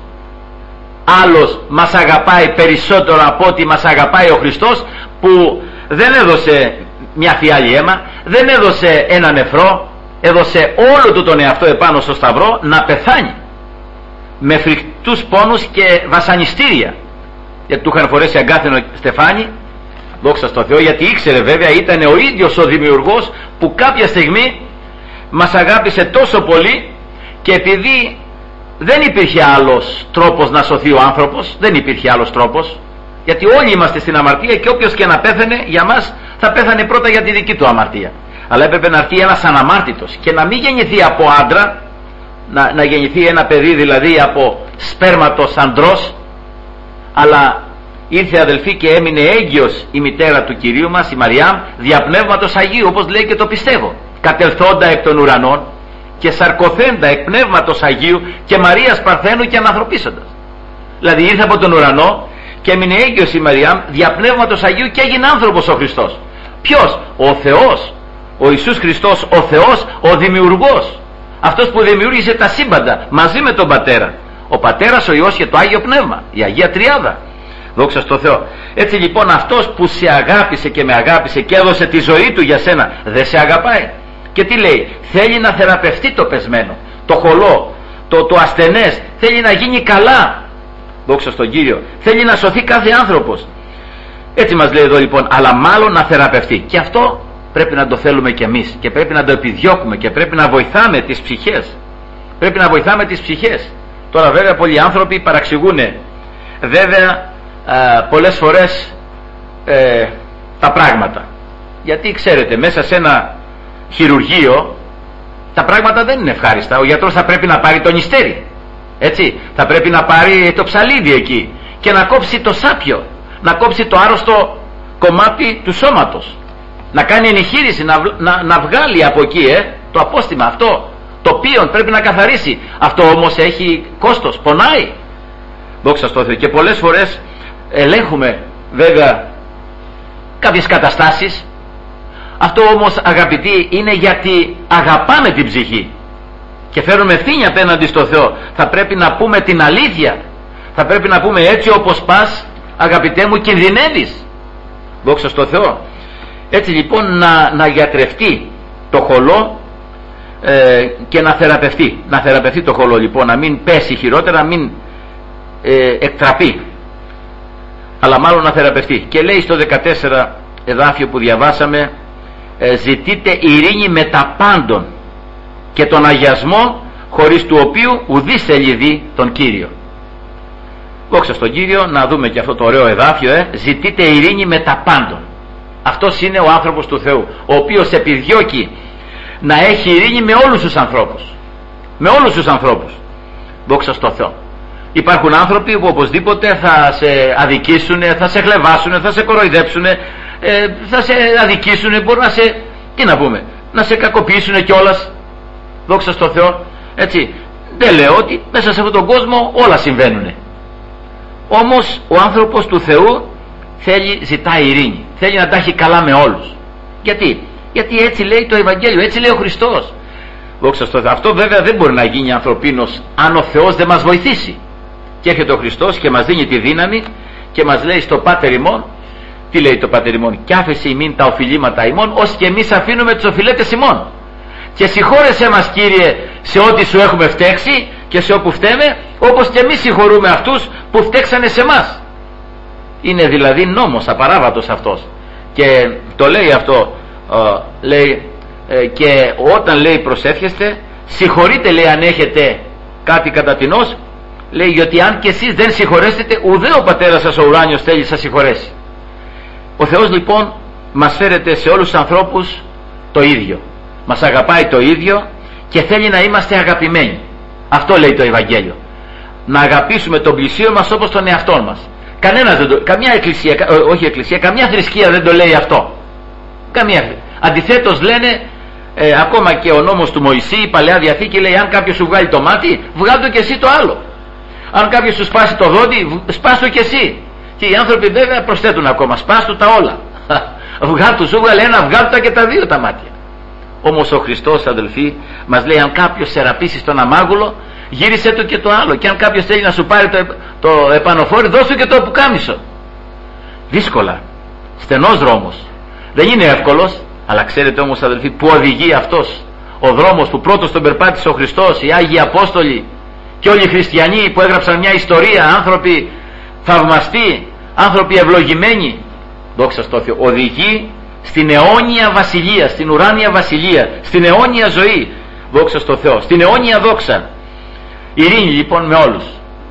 άλλος μας αγαπάει περισσότερο από ότι μας αγαπάει ο Χριστός, που δεν έδωσε μια φιάλη αίμα, δεν έδωσε ένα νεφρό, έδωσε όλο του τον εαυτό επάνω στο σταυρό να πεθάνει με φρικτούς πόνους και βασανιστήρια, γιατί του είχαν φορέσει αγκάθινο στεφάνι. Δόξα στο Θεό, γιατί ήξερε βέβαια, ήταν ο ίδιος ο δημιουργός που κάποια στιγμή μας αγάπησε τόσο πολύ, και επειδή δεν υπήρχε άλλος τρόπος να σωθεί ο άνθρωπος, δεν υπήρχε άλλος τρόπος, γιατί όλοι είμαστε στην αμαρτία και όποιος και να πέθανε για μας θα πέθανε πρώτα για τη δική του αμαρτία. Αλλά έπρεπε να έρθει ένας αναμάρτητος και να μην γεννηθεί από άντρα, να γεννηθεί ένα παιδί δηλαδή από σπέρματος ανδρός, αλλά ήρθε αδελφοί και έμεινε έγκυος η μητέρα του Κυρίου μας, η Μαριάμ, δια Πνεύματος Αγίου, όπως λέει και το πιστεύω, κατελθόντα εκ των ουρανών και σαρκωθέντα εκ Πνεύματος Αγίου και Μαρίας Παρθένου και ανθρωπίσοντας. Δηλαδή ήρθε από τον ουρανό και έμεινε έγκυος η Μαριάμ δια Πνεύματος Αγίου και έγινε άνθρωπος ο Χριστός. Ποιος? Ο Θεός, ο Ιησούς Χριστός, ο Θεός, ο Δημιουργός, αυτός που δημιούργησε τα σύμπαντα μαζί με τον Πατέρα, ο Πατέρας, ο Υιός και το Άγιο Πνεύμα, η Αγία Τριάδα. Δόξα στο Θεό. Έτσι λοιπόν αυτός που σε αγάπησε και με αγάπησε και έδωσε τη ζωή του για σένα, δεν σε αγαπάει? Και τι λέει? Θέλει να θεραπευτεί το πεσμένο, το χολό, το ασθενές, θέλει να γίνει καλά. Δόξα στον Κύριο. Θέλει να σωθεί κάθε άνθρωπος. Έτσι μας λέει εδώ λοιπόν, αλλά μάλλον να θεραπευτεί. Και αυτό πρέπει να το θέλουμε κι εμείς και πρέπει να το επιδιώκουμε και πρέπει να βοηθάμε τις ψυχές. Πρέπει να βοηθάμε τις ψυχές. Τώρα βέβαια πολλοί άνθρωποι παραξηγούν βέβαια πολλές φορές τα πράγματα, γιατί ξέρετε μέσα σε ένα χειρουργείο τα πράγματα δεν είναι ευχάριστα. Ο γιατρός θα πρέπει να πάρει το νηστέρι, έτσι, θα πρέπει να πάρει το ψαλίδι εκεί και να κόψει το σάπιο, να κόψει το άρρωστο κομμάτι του σώματος, να κάνει ενηχείρηση, να βγάλει από εκεί το απόστημα αυτό, το οποίο πρέπει να καθαρίσει. Αυτό όμως έχει κόστος, πονάει. Δόξα στο Θεό. Και πολλές φορές ελέγχουμε βέβαια κάποιες καταστάσεις. Αυτό όμως αγαπητοί είναι γιατί αγαπάμε την ψυχή και φέρουμε ευθύνη απέναντι στο Θεό. Θα πρέπει να πούμε την αλήθεια, θα πρέπει να πούμε έτσι όπως πας αγαπητέ μου κινδυνεύεις. Δόξα στο Θεό. Έτσι λοιπόν να γιατρευτεί το χολό και να θεραπευτεί το χολό λοιπόν, να μην πέσει χειρότερα, να μην εκτραπεί, αλλά μάλλον να θεραπευτεί. Και λέει στο 14 εδάφιο που διαβάσαμε, ζητείτε ειρήνη με τα πάντων και τον αγιασμό, χωρίς του οποίου ουδής ελιδεί τον Κύριο. Δόξα στον Κύριο. Να δούμε και αυτό το ωραίο εδάφιο, ζητείτε ειρήνη με τα πάντων. Αυτός είναι ο άνθρωπος του Θεού, ο οποίος επιδιώκει να έχει ειρήνη με όλους τους ανθρώπους, με όλους τους ανθρώπους. Δόξα στο Θεό. Υπάρχουν άνθρωποι που οπωσδήποτε θα σε αδικήσουν, θα σε χλεβάσουν, θα σε κοροϊδέψουν, θα σε αδικήσουν, μπορεί να σε κακοποιήσουν κιόλας. Δόξα στο Θεό. Έτσι, δεν λέω ότι μέσα σε αυτόν τον κόσμο όλα συμβαίνουν. Όμως ο άνθρωπος του Θεού ζητάει ειρήνη, θέλει να τα έχει καλά με όλους. Γιατί έτσι λέει το Ευαγγέλιο, έτσι λέει ο Χριστός. Δόξα στο Θεό. Αυτό βέβαια δεν μπορεί να γίνει ανθρωπίνος αν ο Θεός δεν μας βοηθήσει. Και έρχεται ο Χριστός και μας δίνει τη δύναμη και μας λέει στο Πάτερ ημών. Τι λέει το Πάτερ ημών? Κι άφησε ημίν τα οφειλήματα ημών, ως και εμείς αφήνουμε τους οφειλέτες ημών. Και συγχώρεσέ μας Κύριε σε ό,τι σου έχουμε φταίξει και σε όπου φταίμε, όπως και εμείς συγχωρούμε αυτούς που φταίξανε σε μας. Είναι δηλαδή νόμος απαράβατος αυτός. Και το λέει αυτό, λέει και όταν λέει προσεύχεστε, συγχωρείτε, λέει, αν έχετε κάτι κατά τινός, λέει, γιατί αν και εσείς δεν συγχωρέσετε, ουδέ ο πατέρας σας ο ουράνιος θέλει σας συγχωρέσει. Ο Θεός λοιπόν μας φέρεται σε όλους τους ανθρώπους το ίδιο, μας αγαπάει το ίδιο και θέλει να είμαστε αγαπημένοι. Αυτό λέει το Ευαγγέλιο, να αγαπήσουμε τον πλησίο μας όπως τον εαυτόν μας. Καμιά εκκλησία, όχι εκκλησία, καμιά θρησκεία δεν το λέει αυτό, καμία. Αντιθέτως λένε, ακόμα και ο νόμος του Μωυσή, η Παλαιά Διαθήκη λέει, αν κάποιος σου βγάλει το μάτι, βγάλ' το και εσύ το άλλο. Αν κάποιος σου σπάσει το δόντι, σπάσ' το και εσύ. Και οι άνθρωποι βέβαια προσθέτουν ακόμα, σπάσ' του τα όλα. Βγάλ' του, σου βγάλει ένα, βγάλ' τα και τα δύο τα μάτια. Όμως ο Χριστός, αδελφοί, μας λέει, αν κάποιος σε ραπίσει στον αμάγουλο, γύρισε του και το άλλο. Και αν κάποιος θέλει να σου πάρει το επανοφόρι, δώσ' του και το πουκάμισο. Δύσκολα, στενός δρόμος, δεν είναι εύκολος. Αλλά ξέρετε όμως, αδελφοί, που οδηγεί αυτός ο δρόμος που πρώτος τον περπάτησε ο Χριστός, οι Άγιοι Απόστολοι και όλοι οι χριστιανοί που έγραψαν μια ιστορία, άνθρωποι θαυμαστοί, άνθρωποι ευλογημένοι, δόξα στο Θεό, οδηγεί στην αιώνια βασιλεία, στην ουράνια βασιλεία, στην αιώνια ζωή, δόξα στο Θεό, στην αιώνια δόξα. Ειρήνη λοιπόν με όλους,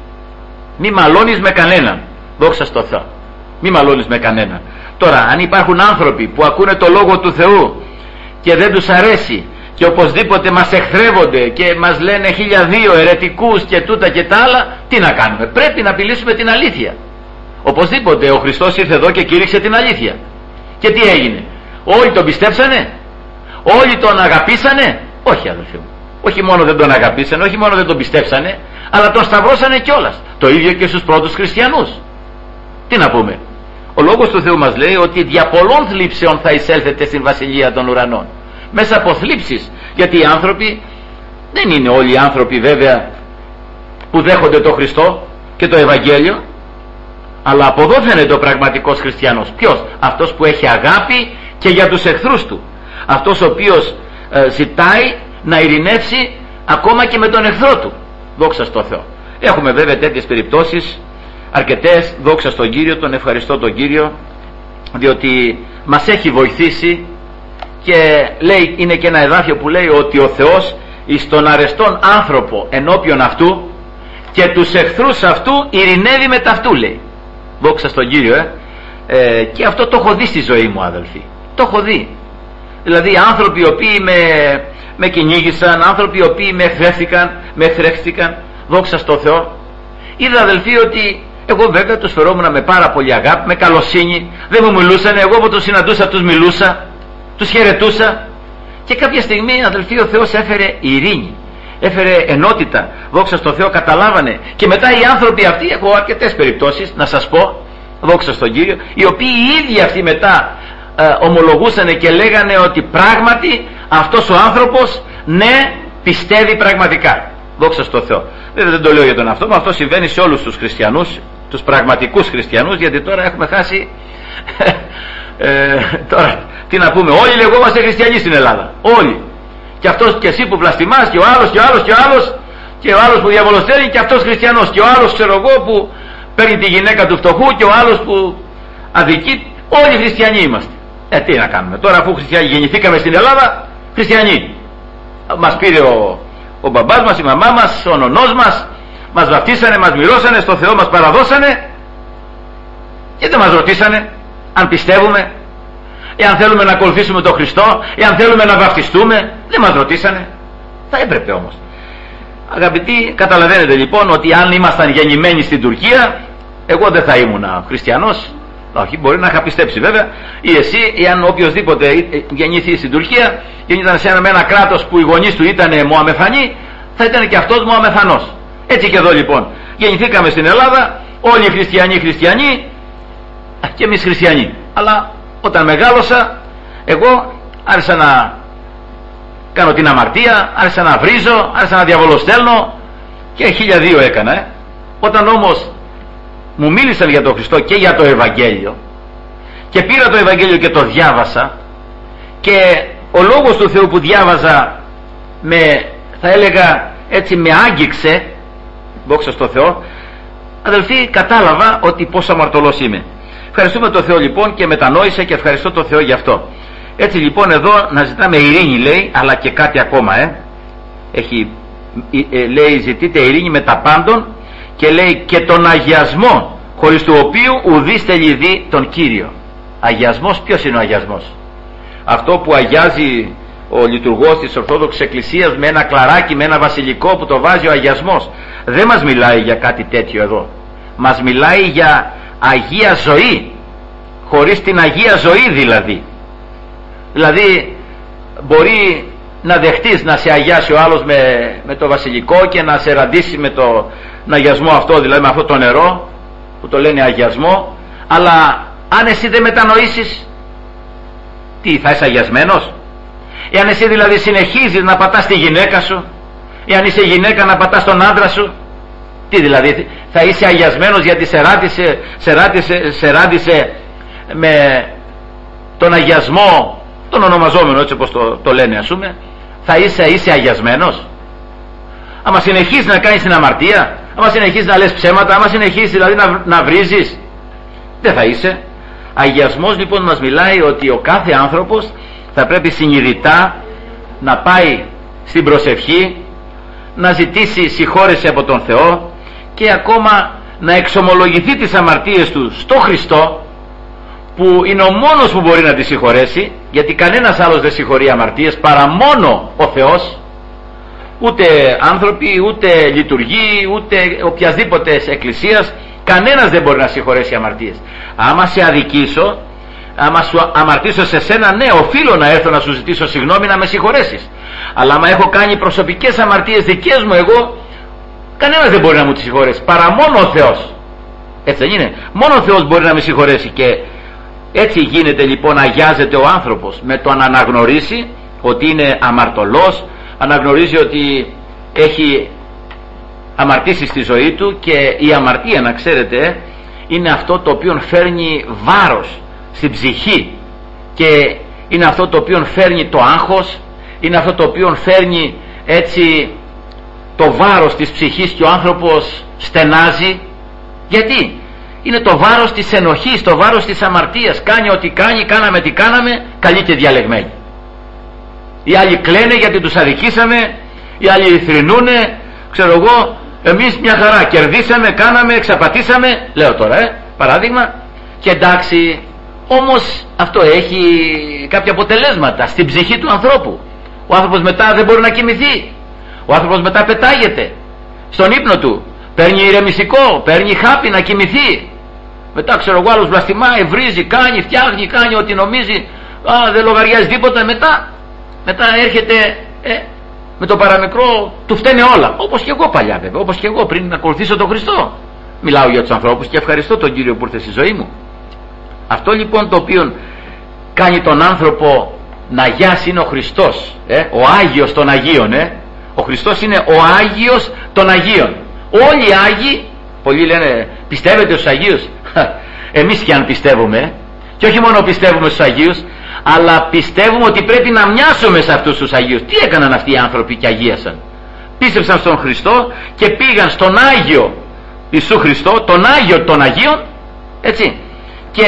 μη μαλώνεις με κανέναν, δόξα στο Θεό, μη μαλώνεις με κανέναν. Τώρα, αν υπάρχουν άνθρωποι που ακούνε το Λόγο του Θεού και δεν τους αρέσει και οπωσδήποτε μας εχθρεύονται και μας λένε 1002 αιρετικούς και τούτα και τα άλλα, τι να κάνουμε? Πρέπει να απειλήσουμε την αλήθεια. Οπωσδήποτε ο Χριστός ήρθε εδώ και κήρυξε την αλήθεια. Και τι έγινε? Όλοι τον πιστέψανε? Όλοι τον αγαπήσανε? Όχι, αδελφοί μου. Όχι μόνο δεν τον αγαπήσανε, όχι μόνο δεν τον πιστέψανε, αλλά τον σταυρώσανε κιόλας. Το ίδιο και στους πρώτους χριστιανούς. Τι να πούμε? Ο Λόγος του Θεού μας λέει ότι δια πολλών θλίψεων θα εισέλθετε στην Βασιλεία των Ουρανών. Μέσα από θλίψεις, γιατί οι άνθρωποι δεν είναι όλοι οι άνθρωποι βέβαια που δέχονται το Χριστό και το Ευαγγέλιο, αλλά από εδώ φαίνεται ο πραγματικός χριστιανός. Ποιος? Αυτός που έχει αγάπη και για τους εχθρούς του, αυτός ο οποίος ζητάει να ειρηνεύσει ακόμα και με τον εχθρό του, δόξα στο Θεό. Έχουμε βέβαια τέτοιες περιπτώσεις αρκετές, δόξα στον Κύριο, τον ευχαριστώ τον Κύριο, διότι μας έχει βοηθήσει. Και λέει, είναι και ένα εδάφιο που λέει ότι ο Θεός εις τον αρεστόν άνθρωπο ενώπιον αυτού και τους εχθρούς αυτού ειρηνεύει με ταυτού, λέει. Δόξα στον Κύριο, και αυτό το έχω δει στη ζωή μου, αδελφοί, το έχω δει. Δηλαδή άνθρωποι οι οποίοι με κυνήγησαν, άνθρωποι οι οποίοι με εχθρεύτηκαν, δόξα στο Θεό. Είδα, αδελφοί, ότι εγώ βέβαια τους φερόμουν με πάρα πολύ αγάπη, με καλοσύνη, δεν μου μιλούσαν, εγώ που τους συναντούσα τους μιλούσα, τους χαιρετούσα, και κάποια στιγμή, αδελφοί, ο Θεός έφερε ειρήνη, έφερε ενότητα, δόξα στο Θεό, καταλάβανε. Και μετά οι άνθρωποι αυτοί, έχω αρκετές περιπτώσεις να σας πω, δόξα στον Κύριο, οι οποίοι οι ίδιοι αυτοί μετά ομολογούσανε και λέγανε ότι πράγματι αυτός ο άνθρωπος, ναι, πιστεύει πραγματικά, δόξα στο Θεό. Βέβαια δεν το λέω για τον αυτό, αυτό συμβαίνει σε όλους τους χριστιανούς, τους πραγματικούς χριστιανούς, γιατί τώρα έχουμε χάσει τώρα τι να πούμε, όλοι λεγόμαστε χριστιανοί στην Ελλάδα, όλοι. Και αυτός και εσύ που βλαστημάς, και ο άλλος και ο άλλος και ο άλλος, και ο άλλος που διαβολοστέλνει, και αυτός χριστιανός, και ο άλλος ξέρω εγώ που παίρνει τη γυναίκα του φτωχού, και ο άλλος που αδικεί. Όλοι χριστιανοί είμαστε. Τι να κάνουμε τώρα, αφού γεννηθήκαμε στην Ελλάδα, χριστιανοί. Μας πήρε ο μπαμπάς μας, η μαμά μας, ο νονός μας βαφτίσανε, μας μοιρώσανε, στο Θεό μας παραδώσανε, και δεν μας ρωτήσανε αν πιστεύουμε, εάν θέλουμε να ακολουθήσουμε τον Χριστό, εάν θέλουμε να βαφτιστούμε, δεν μας ρωτήσανε. Θα έπρεπε όμως. Αγαπητοί, καταλαβαίνετε λοιπόν ότι αν ήμασταν γεννημένοι στην Τουρκία, εγώ δεν θα ήμουν χριστιανός. Όχι, μπορεί να είχα πιστέψει βέβαια, ή εσύ, ή αν οποιοδήποτε γεννήθη στην Τουρκία και ήταν σε ένα κράτος που οι γονείς του ήταν Μωαμεθανοί, θα ήταν και αυτός Μωαμεθανός. Έτσι και εδώ λοιπόν. Γεννηθήκαμε στην Ελλάδα, όλοι οι χριστιανοί και εμείς χριστιανοί. Αλλά όταν μεγάλωσα, εγώ άρχισα να κάνω την αμαρτία, άρχισα να βρίζω, άρχισα να διαβολοστέλνω και 1002 έκανα. Όταν όμως μου μίλησαν για τον Χριστό και για το Ευαγγέλιο και πήρα το Ευαγγέλιο και το διάβασα, και ο Λόγος του Θεού που διάβαζα θα έλεγα έτσι, με άγγιξε, δόξα στο Θεό, αδελφοί, κατάλαβα ότι πόσο αμαρτωλός είμαι. Ευχαριστούμε τον Θεό λοιπόν, και μετανόησα και ευχαριστώ τον Θεό γι' αυτό. Έτσι λοιπόν εδώ να ζητάμε ειρήνη, λέει, αλλά και κάτι ακόμα, λέει ζητείτε ειρήνη με τα πάντων, και λέει και τον αγιασμό, χωρίς του οποίου ουδείς τελειδεί τον Κύριο. Αγιασμός, ποιος είναι ο αγιασμός? Αυτό που αγιάζει ο λειτουργός της Ορθόδοξης Εκκλησίας με ένα κλαράκι, με ένα βασιλικό που το βάζει ο αγιασμός. Δεν μας μιλάει για κάτι τέτοιο εδώ. Μας μιλάει για αγία ζωή, χωρίς την αγία ζωή δηλαδή. Δηλαδή μπορεί να δεχτείς να σε αγιάσει ο άλλος με το βασιλικό και να σε ραντίσει με τον αγιασμό αυτό, δηλαδή με αυτό το νερό που το λένε αγιασμό, αλλά αν εσύ δεν μετανοήσεις, τι, θα είσαι αγιασμένος? Εάν εσύ δηλαδή συνεχίζεις να πατάς τη γυναίκα σου, εάν είσαι γυναίκα να πατάς τον άντρα σου, τι δηλαδή, θα είσαι αγιασμένος γιατί σε ράντισε με τον αγιασμό, τον ονομαζόμενο έτσι όπως το λένε, ας πούμε? Θα είσαι αγιασμένος? Άμα συνεχίσεις να κάνεις την αμαρτία, άμα συνεχίσεις να λες ψέματα, άμα συνεχίσεις δηλαδή να βρίζεις, δεν θα είσαι. Αγιασμός λοιπόν μας μιλάει ότι ο κάθε άνθρωπος θα πρέπει συνειδητά να πάει στην προσευχή, να ζητήσει συγχώρεση από τον Θεό και ακόμα να εξομολογηθεί τις αμαρτίες του στο Χριστό, που είναι ο μόνος που μπορεί να τις συγχωρέσει, γιατί κανένας άλλος δεν συγχωρεί αμαρτίες παρά μόνο ο Θεός. Ούτε άνθρωποι, ούτε λειτουργοί, ούτε οποιασδήποτε εκκλησίας, κανένας δεν μπορεί να συγχωρέσει αμαρτίες. Άμα σε αδικήσω, άμα σου αμαρτήσω σε σένα, ναι, οφείλω να έρθω να σου ζητήσω συγγνώμη, να με συγχωρέσεις. Αλλά άμα έχω κάνει προσωπικές αμαρτίες δικές μου εγώ, κανένας δεν μπορεί να μου τις συγχωρέσει παρά μόνο ο Θεός. Έτσι δεν είναι? Μόνο ο Θεός μπορεί να με συγχωρέσει. Και έτσι γίνεται λοιπόν, αγιάζεται ο άνθρωπος με το να αναγνωρίσει ότι είναι αμαρτωλός, αναγνωρίζει ότι έχει αμαρτήσει στη ζωή του, και η αμαρτία, να ξέρετε, είναι αυτό το οποίο φέρνει βάρος στην ψυχή, και είναι αυτό το οποίο φέρνει το άγχος, είναι αυτό το οποίο φέρνει έτσι το βάρος της ψυχής, και ο άνθρωπος στενάζει. Γιατί? Είναι το βάρος της ενοχής, το βάρος της αμαρτίας. Κάνει ό,τι κάνει, κάναμε τι κάναμε, καλή και διαλεγμένη. Οι άλλοι κλαίνε γιατί τους αδικήσαμε, οι άλλοι θρηνούνε, ξέρω εγώ, εμείς μια χαρά κερδίσαμε, κάναμε, εξαπατήσαμε, λέω τώρα παράδειγμα, και εντάξει, όμως αυτό έχει κάποια αποτελέσματα στην ψυχή του ανθρώπου. Ο άνθρωπος μετά δεν μπορεί να κοιμηθεί, ο άνθρωπος μετά πετάγεται στον ύπνο του, παίρνει ηρεμιστικό, παίρνει χάπι να κοιμηθεί, μετά ξέρω εγώ άλλος βλαστημάει, βρίζει, κάνει, φτιάχνει, κάνει ό,τι νομίζει, δεν λογαριάζει τίποτα, μετά έρχεται με το παραμικρό του φταίνε όλα, όπως και εγώ παλιά βέβαια, όπως και εγώ πριν να ακολουθήσω τον Χριστό. Μιλάω για τους ανθρώπους και ευχαριστώ τον Κύριο που ήρθε στη ζωή μου. Αυτό λοιπόν το οποίο κάνει τον άνθρωπο να αγιάσει είναι ο Χριστός, ο Άγιος των Αγίων. Ο Χριστός είναι ο Άγιος των Αγίων. Όλοι οι Άγιοι, πολλοί λένε πιστεύετε στους Αγίους? Εμείς και αν πιστεύουμε, και όχι μόνο πιστεύουμε στους Αγίους, αλλά πιστεύουμε ότι πρέπει να μοιάσουμε σε αυτούς τους Αγίους. Τι έκαναν αυτοί οι άνθρωποι και αγίασαν? Πίστεψαν στον Χριστό και πήγαν στον Άγιο Ιησού Χριστό, τον Άγιο των Αγίων, έτσι, και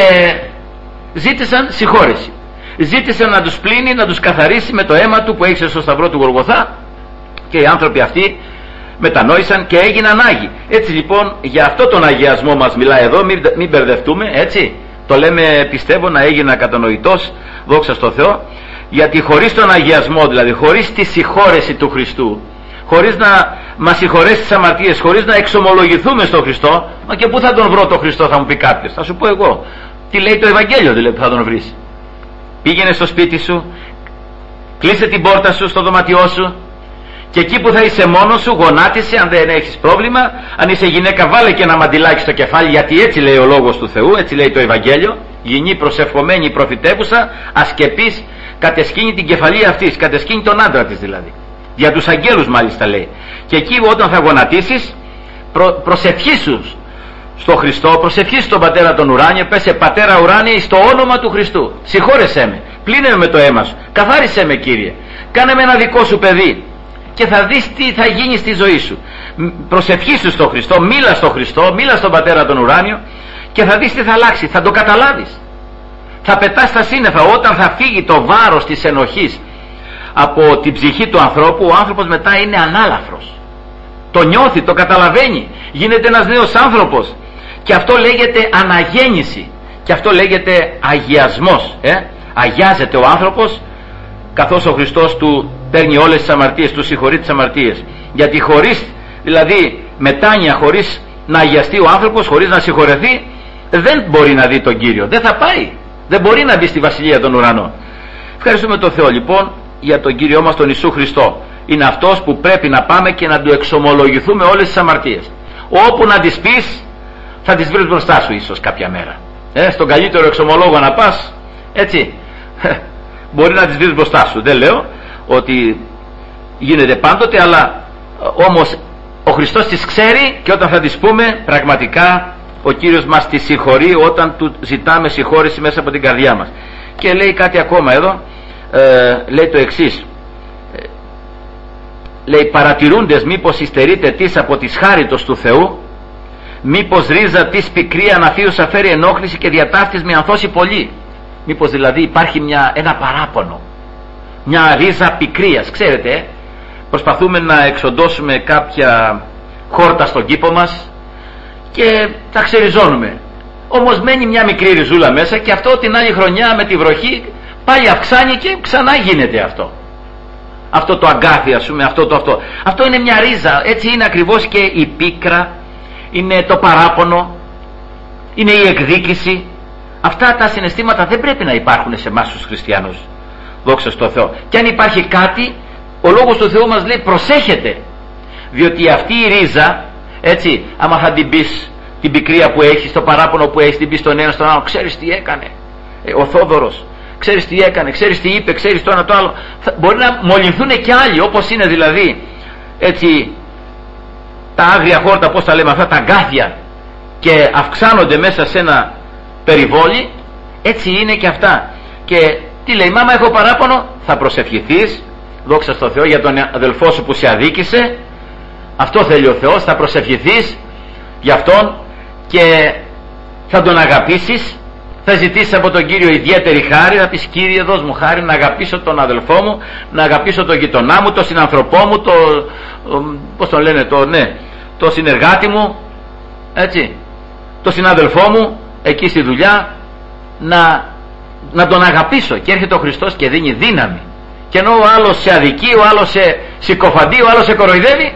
ζήτησαν συγχώρεση. Ζήτησαν να τους πλύνει, να τους καθαρίσει με το αίμα του που έχισε στο σταυρό του Γολγοθά, και οι άνθρωποι αυτοί μετανόησαν και έγιναν Άγιοι. Έτσι λοιπόν για αυτό τον αγιασμό μας μιλάει εδώ, μην μπερδευτούμε, έτσι. Το λέμε, πιστεύω, να έγινα κατανοητός, δόξα στο Θεό, γιατί χωρίς τον αγιασμό, δηλαδή χωρίς τη συγχώρεση του Χριστού, χωρίς να μας συγχωρέσει τις αμαρτίες, χωρίς να εξομολογηθούμε στον Χριστό, μα και πού θα τον βρω τον Χριστό, θα μου πει κάποιος? Θα σου πω εγώ, τι λέει το Ευαγγέλιο, δηλαδή που θα τον βρεις? Πήγαινε στο σπίτι σου, κλείσε την πόρτα σου στο δωμάτιό σου, και εκεί που θα είσαι μόνος σου γονάτισε, αν δεν έχεις πρόβλημα. Αν είσαι γυναίκα, βάλε και ένα μαντιλάκι στο κεφάλι, γιατί έτσι λέει ο λόγος του Θεού, έτσι λέει το Ευαγγέλιο. Γυνή προσευχομένη προφητεύουσα, ασκεπής κατεσκήνει την κεφαλή αυτής, κατεσκήνει τον άντρα της δηλαδή. Για τους αγγέλους μάλιστα λέει. Και εκεί όταν θα γονατίσεις, προσευχήσου στο Χριστό, προσευχήσου στον Πατέρα τον ουράνιο, πέσε Πατέρα ουράνιε στο όνομα του Χριστού, συγχώρεσέ με, πλύνε με το αίμα σου, καθάρισέ με Κύριε, κάνε με ένα δικό σου παιδί, και θα δεις τι θα γίνει στη ζωή σου. Προσευχήσου στον Χριστό, μίλα στον Χριστό, μίλα στον Πατέρα τον ουράνιο, και θα δεις τι θα αλλάξει, θα το καταλάβεις. Θα πετά στα σύννεφα. Όταν θα φύγει το βάρος της ενοχής από την ψυχή του ανθρώπου, ο άνθρωπος μετά είναι ανάλαφρος. Το νιώθει, το καταλαβαίνει. Γίνεται ένας νέος άνθρωπος. Και αυτό λέγεται αναγέννηση. Και αυτό λέγεται αγιασμός. Αγιάζεται ο άνθρωπος, καθώς ο Χριστός του παίρνει όλες τις αμαρτίες, του συγχωρεί τις αμαρτίες. Γιατί χωρίς, δηλαδή μετάνοια, χωρίς να αγιαστεί ο άνθρωπος, χωρίς να συγχωρεθεί, δεν μπορεί να δει τον Κύριο. Δεν θα πάει. Δεν μπορεί να μπει στη Βασιλεία των Ουρανών. Ευχαριστούμε τον Θεό λοιπόν για τον Κύριό μας τον Ιησού Χριστό. Είναι αυτός που πρέπει να πάμε και να του εξομολογηθούμε όλες τις αμαρτίες. Όπου να τις πεις, θα τις βρεις μπροστά σου ίσως κάποια μέρα. Στον καλύτερο εξομολόγο να πας, έτσι, μπορεί να τις βρεις μπροστά σου. Δεν λέω ότι γίνεται πάντοτε, αλλά όμως ο Χριστός τις ξέρει, και όταν θα τις πούμε, πραγματικά ο Κύριος μας τις συγχωρεί όταν του ζητάμε συγχώρεση μέσα από την καρδιά μας. Και λέει κάτι ακόμα εδώ, λέει το εξής, λέει, παρατηρούντες μήπως υστερείτε τις από τις χάριτος του Θεού, μήπως ρίζα της πικρία αναφίουσα φέρει ενόχληση και διατάφτης με ανθώσει πολύ. Μήπως δηλαδή υπάρχει ένα παράπονο, μια ρίζα πικρίας. Ξέρετε, προσπαθούμε να εξοντώσουμε κάποια χόρτα στον κήπο μας και τα ξεριζώνουμε. Όμως μένει μια μικρή ριζούλα μέσα, και αυτό την άλλη χρονιά με τη βροχή πάλι αυξάνει και ξανά γίνεται αυτό. Αυτό το αγκάθι, ας πούμε, αυτό είναι μια ρίζα. Έτσι είναι ακριβώς και η πίκρα, είναι το παράπονο, είναι η εκδίκηση. Αυτά τα συναισθήματα δεν πρέπει να υπάρχουν σε εμάς τους χριστιανούς. Δόξα στο Θεό. Και αν υπάρχει κάτι, ο λόγος του Θεού μας λέει προσέχετε, διότι αυτή η ρίζα, έτσι, άμα θα την πεις την πικρία που έχεις, το παράπονο που έχεις, την πεις στον ένα στον άλλο, ξέρεις τι έκανε ο Θόδωρος, ξέρεις τι έκανε, ξέρεις τι είπε, ξέρεις το ένα το άλλο, μπορεί να μολυνθούν και άλλοι, όπως είναι δηλαδή, έτσι, τα άγρια χόρτα, πώς τα λέμε αυτά, τα αγκάθια, και αυξάνονται μέσα σε ένα περιβόλι. Έτσι είναι και αυτά. Και τι λέει, μάμα έχω παράπονο, θα προσευχηθείς, δόξα στο Θεό για τον αδελφό σου που σε αδίκησε, αυτό θέλει ο Θεός, θα προσευχηθείς για αυτόν και θα τον αγαπήσεις, θα ζητήσεις από τον Κύριο ιδιαίτερη χάρη, θα πεις, Κύριε δώσ' μου χάρη να αγαπήσω τον αδελφό μου, να αγαπήσω τον γειτονά μου, τον συνανθρωπό μου, πώς τον λένε, το συνεργάτη μου, έτσι, το συναδελφό μου εκεί στη δουλειά, να τον αγαπήσω. Και έρχεται ο Χριστός και δίνει δύναμη. Και ενώ ο άλλος σε αδικεί, ο άλλος σε συκοφαντεί, ο άλλος σε κοροϊδεύει,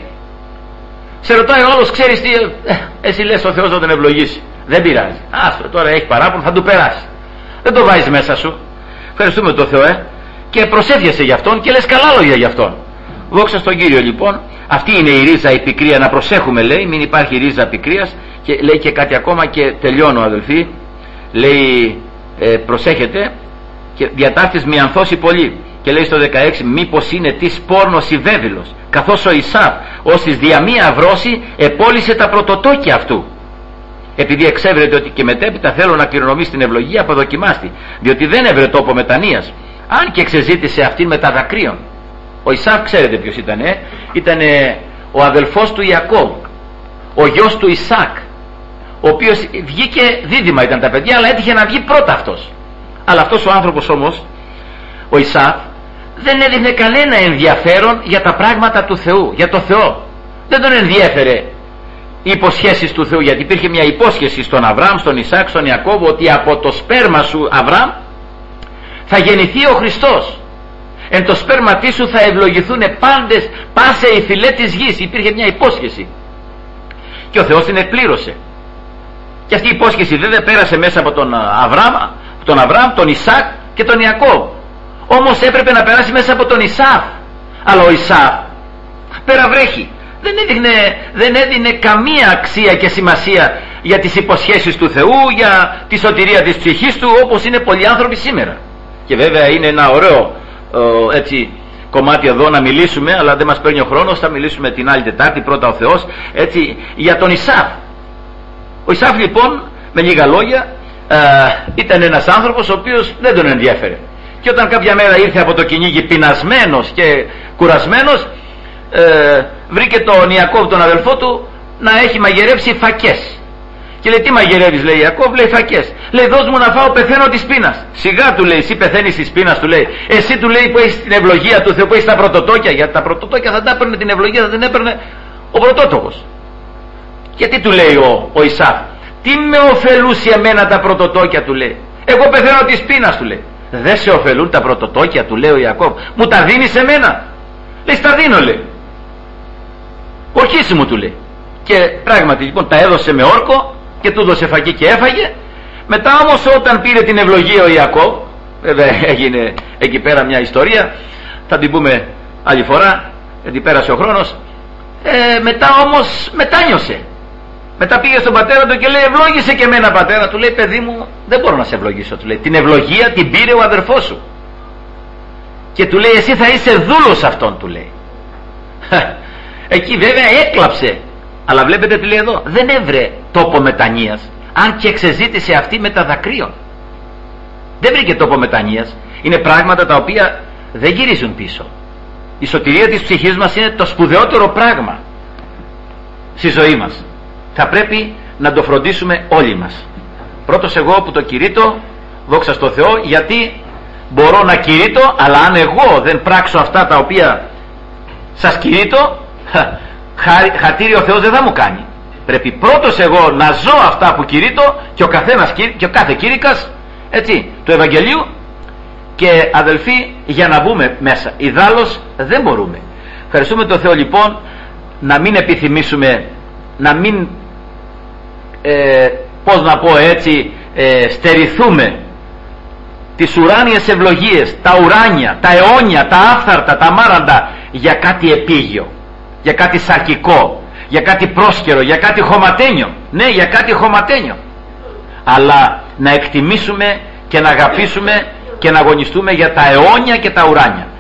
σε ρωτάει ο άλλος, ξέρεις τι, εσύ λες ο Θεός να τον ευλογήσει. Δεν πειράζει, άστο, τώρα έχει παράπονο, θα του περάσει. Δεν το βάζεις μέσα σου. Ευχαριστούμε τον Θεό, και προσεύχεσαι για αυτόν και λες καλά λόγια για αυτόν. Δόξα στον Κύριο λοιπόν. Αυτή είναι η ρίζα, η πικρία. Να προσέχουμε, λέει, μην υπάρχει ρίζα πικρίας. Και λέει και κάτι ακόμα και τελειώνω, αδελφοί. Λέει, προσέχετε, και διατάφτης μη ανθώσει πολύ. Και λέει στο 16, μήπως είναι της πόρνος η βέβυλος, καθώς ο Ισάβ ως της δια μία βρώση επόλυσε τα πρωτοτόκια αυτού. Επειδή εξέβρεται ότι και μετέπειτα θέλω να κληρονομήσει την ευλογία, αποδοκιμάστη, διότι δεν έβρε τόπο μετανοίας, αν και εξεζήτησε αυτήν με τα δακρύων. Ο Ισάβ, ξέρετε ποιος ήτανε, ήτανε ο αδελφός του Ιακώβ, ο γιος του Ισάκ, ο οποίος βγήκε, δίδυμα ήταν τα παιδιά, αλλά έτυχε να βγει πρώτα αυτός. Αλλά αυτός ο άνθρωπος όμως, ο Ισάβ, δεν έδειχνε κανένα ενδιαφέρον για τα πράγματα του Θεού, για το Θεό. Δεν τον ενδιέφερε οι υποσχέσεις του Θεού, γιατί υπήρχε μια υπόσχεση στον Αβραάμ, στον Ισάκ, στον Ιακώβ, ότι από το σπέρμα σου, Αβραάμ, θα γεννηθεί ο Χριστός. Εν το σπέρματί σου θα ευλογηθούν πάντες, πάσε οι φυλέ της γης. Υπήρχε μια υπόσχεση και ο Θεός την εκπλήρωσε. Και αυτή η υπόσχεση δεν πέρασε μέσα από τον Αβραάμ, τον Ισάκ και τον Ιακώβ. Όμως έπρεπε να περάσει μέσα από τον Ισάβ. Αλλά ο Ισάβ, πέρα βρέχει, δεν έδινε καμία αξία και σημασία για τις υποσχέσεις του Θεού, για τη σωτηρία της ψυχής του, όπως είναι πολλοί άνθρωποι σήμερα. Και βέβαια είναι ένα ωραίο έτσι κομμάτι εδώ να μιλήσουμε, αλλά δεν μας παίρνει ο χρόνος, θα μιλήσουμε την άλλη Τετάρτη, πρώτα ο Θεός, έτσι, για τον Ισάβ. Ο Ισάβ λοιπόν, με λίγα λόγια, ήταν ένας άνθρωπος ο οποίος δεν τον ενδιέφερε. Και όταν κάποια μέρα ήρθε από το κυνήγι πεινασμένος και κουρασμένος, βρήκε τον Ιακώβ, τον αδελφό του, να έχει μαγειρέψει φακές. Και λέει, τι μαγειρεύεις, λέει Ιακώβ, λέει φακές. Λέει, δώσ' μου να φάω, πεθαίνω της πείνας. Σιγά, του λέει, εσύ πεθαίνεις της πείνας, του λέει. Εσύ, του λέει, που έχεις την ευλογία του Θεού, που έχεις τα πρωτοτόκια. Γιατί τα πρωτοτόκια θα τα έπαιρνε, την ευλογία θα την έπαιρνε ο πρωτότοκος. Και τι του λέει ο Ισαάκ, τι με ωφελούσε εμένα τα πρωτοτόκια, του λέει. Εγώ πεθαίνω της πείνας, του λέει. Δεν σε ωφελούν τα πρωτοτόκια, του λέει ο Ιακώβ. Μου τα δίνεις εμένα. Λέει, στα δίνω, λέει. Ορκίσου μου, του λέει. Και πράγματι λοιπόν τα έδωσε με όρκο και του έδωσε φακή και έφαγε. Μετά όμως όταν πήρε την ευλογία ο Ιακώβ, βέβαια έγινε εκεί πέρα μια ιστορία, θα την πούμε άλλη φορά γιατί πέρασε ο χρόνος. Μετά όμως μετάνιωσε. Μετά πήγε στον πατέρα του και λέει, ευλόγησε και εμένα, πατέρα. Του λέει, παιδί μου, δεν μπορώ να σε ευλογήσω, του λέει. Την ευλογία την πήρε ο αδερφός σου. Και του λέει, εσύ θα είσαι δούλος αυτόν, του λέει. Εκεί βέβαια έκλαψε. Αλλά βλέπετε τι λέει εδώ, δεν έβρε τόπο μετανοίας, αν και εξεζήτησε αυτή με τα δακρύων. Δεν βρήκε τόπο μετανοίας. Είναι πράγματα τα οποία δεν γυρίζουν πίσω. Η σωτηρία της ψυχής μας είναι το σπουδαιότερο πράγμα στη ζωή μας. Θα πρέπει να το φροντίσουμε όλοι μας. Πρώτος εγώ που το κηρύττω, δόξα στο Θεό, γιατί μπορώ να κηρύττω, αλλά αν εγώ δεν πράξω αυτά τα οποία σας κηρύττω, χατήρι ο Θεός δεν θα μου κάνει. Πρέπει πρώτος εγώ να ζω αυτά που κηρύττω και ο κάθε κήρυκας, έτσι, του Ευαγγελίου. Και αδελφοί, για να μπούμε μέσα, ιδάλλως δεν μπορούμε. Ευχαριστούμε τον Θεό λοιπόν, να μην επιθυμήσουμε, να μην πώς να πω έτσι, στερηθούμε τις ουράνιες ευλογίες, τα ουράνια, τα αιώνια, τα άφθαρτα, τα μάραντα, για κάτι επίγειο, για κάτι σαρκικό, για κάτι πρόσκαιρο, για κάτι χωματένιο. Ναι, για κάτι χωματένιο. Αλλά να εκτιμήσουμε και να αγαπήσουμε και να αγωνιστούμε για τα αιώνια και τα ουράνια.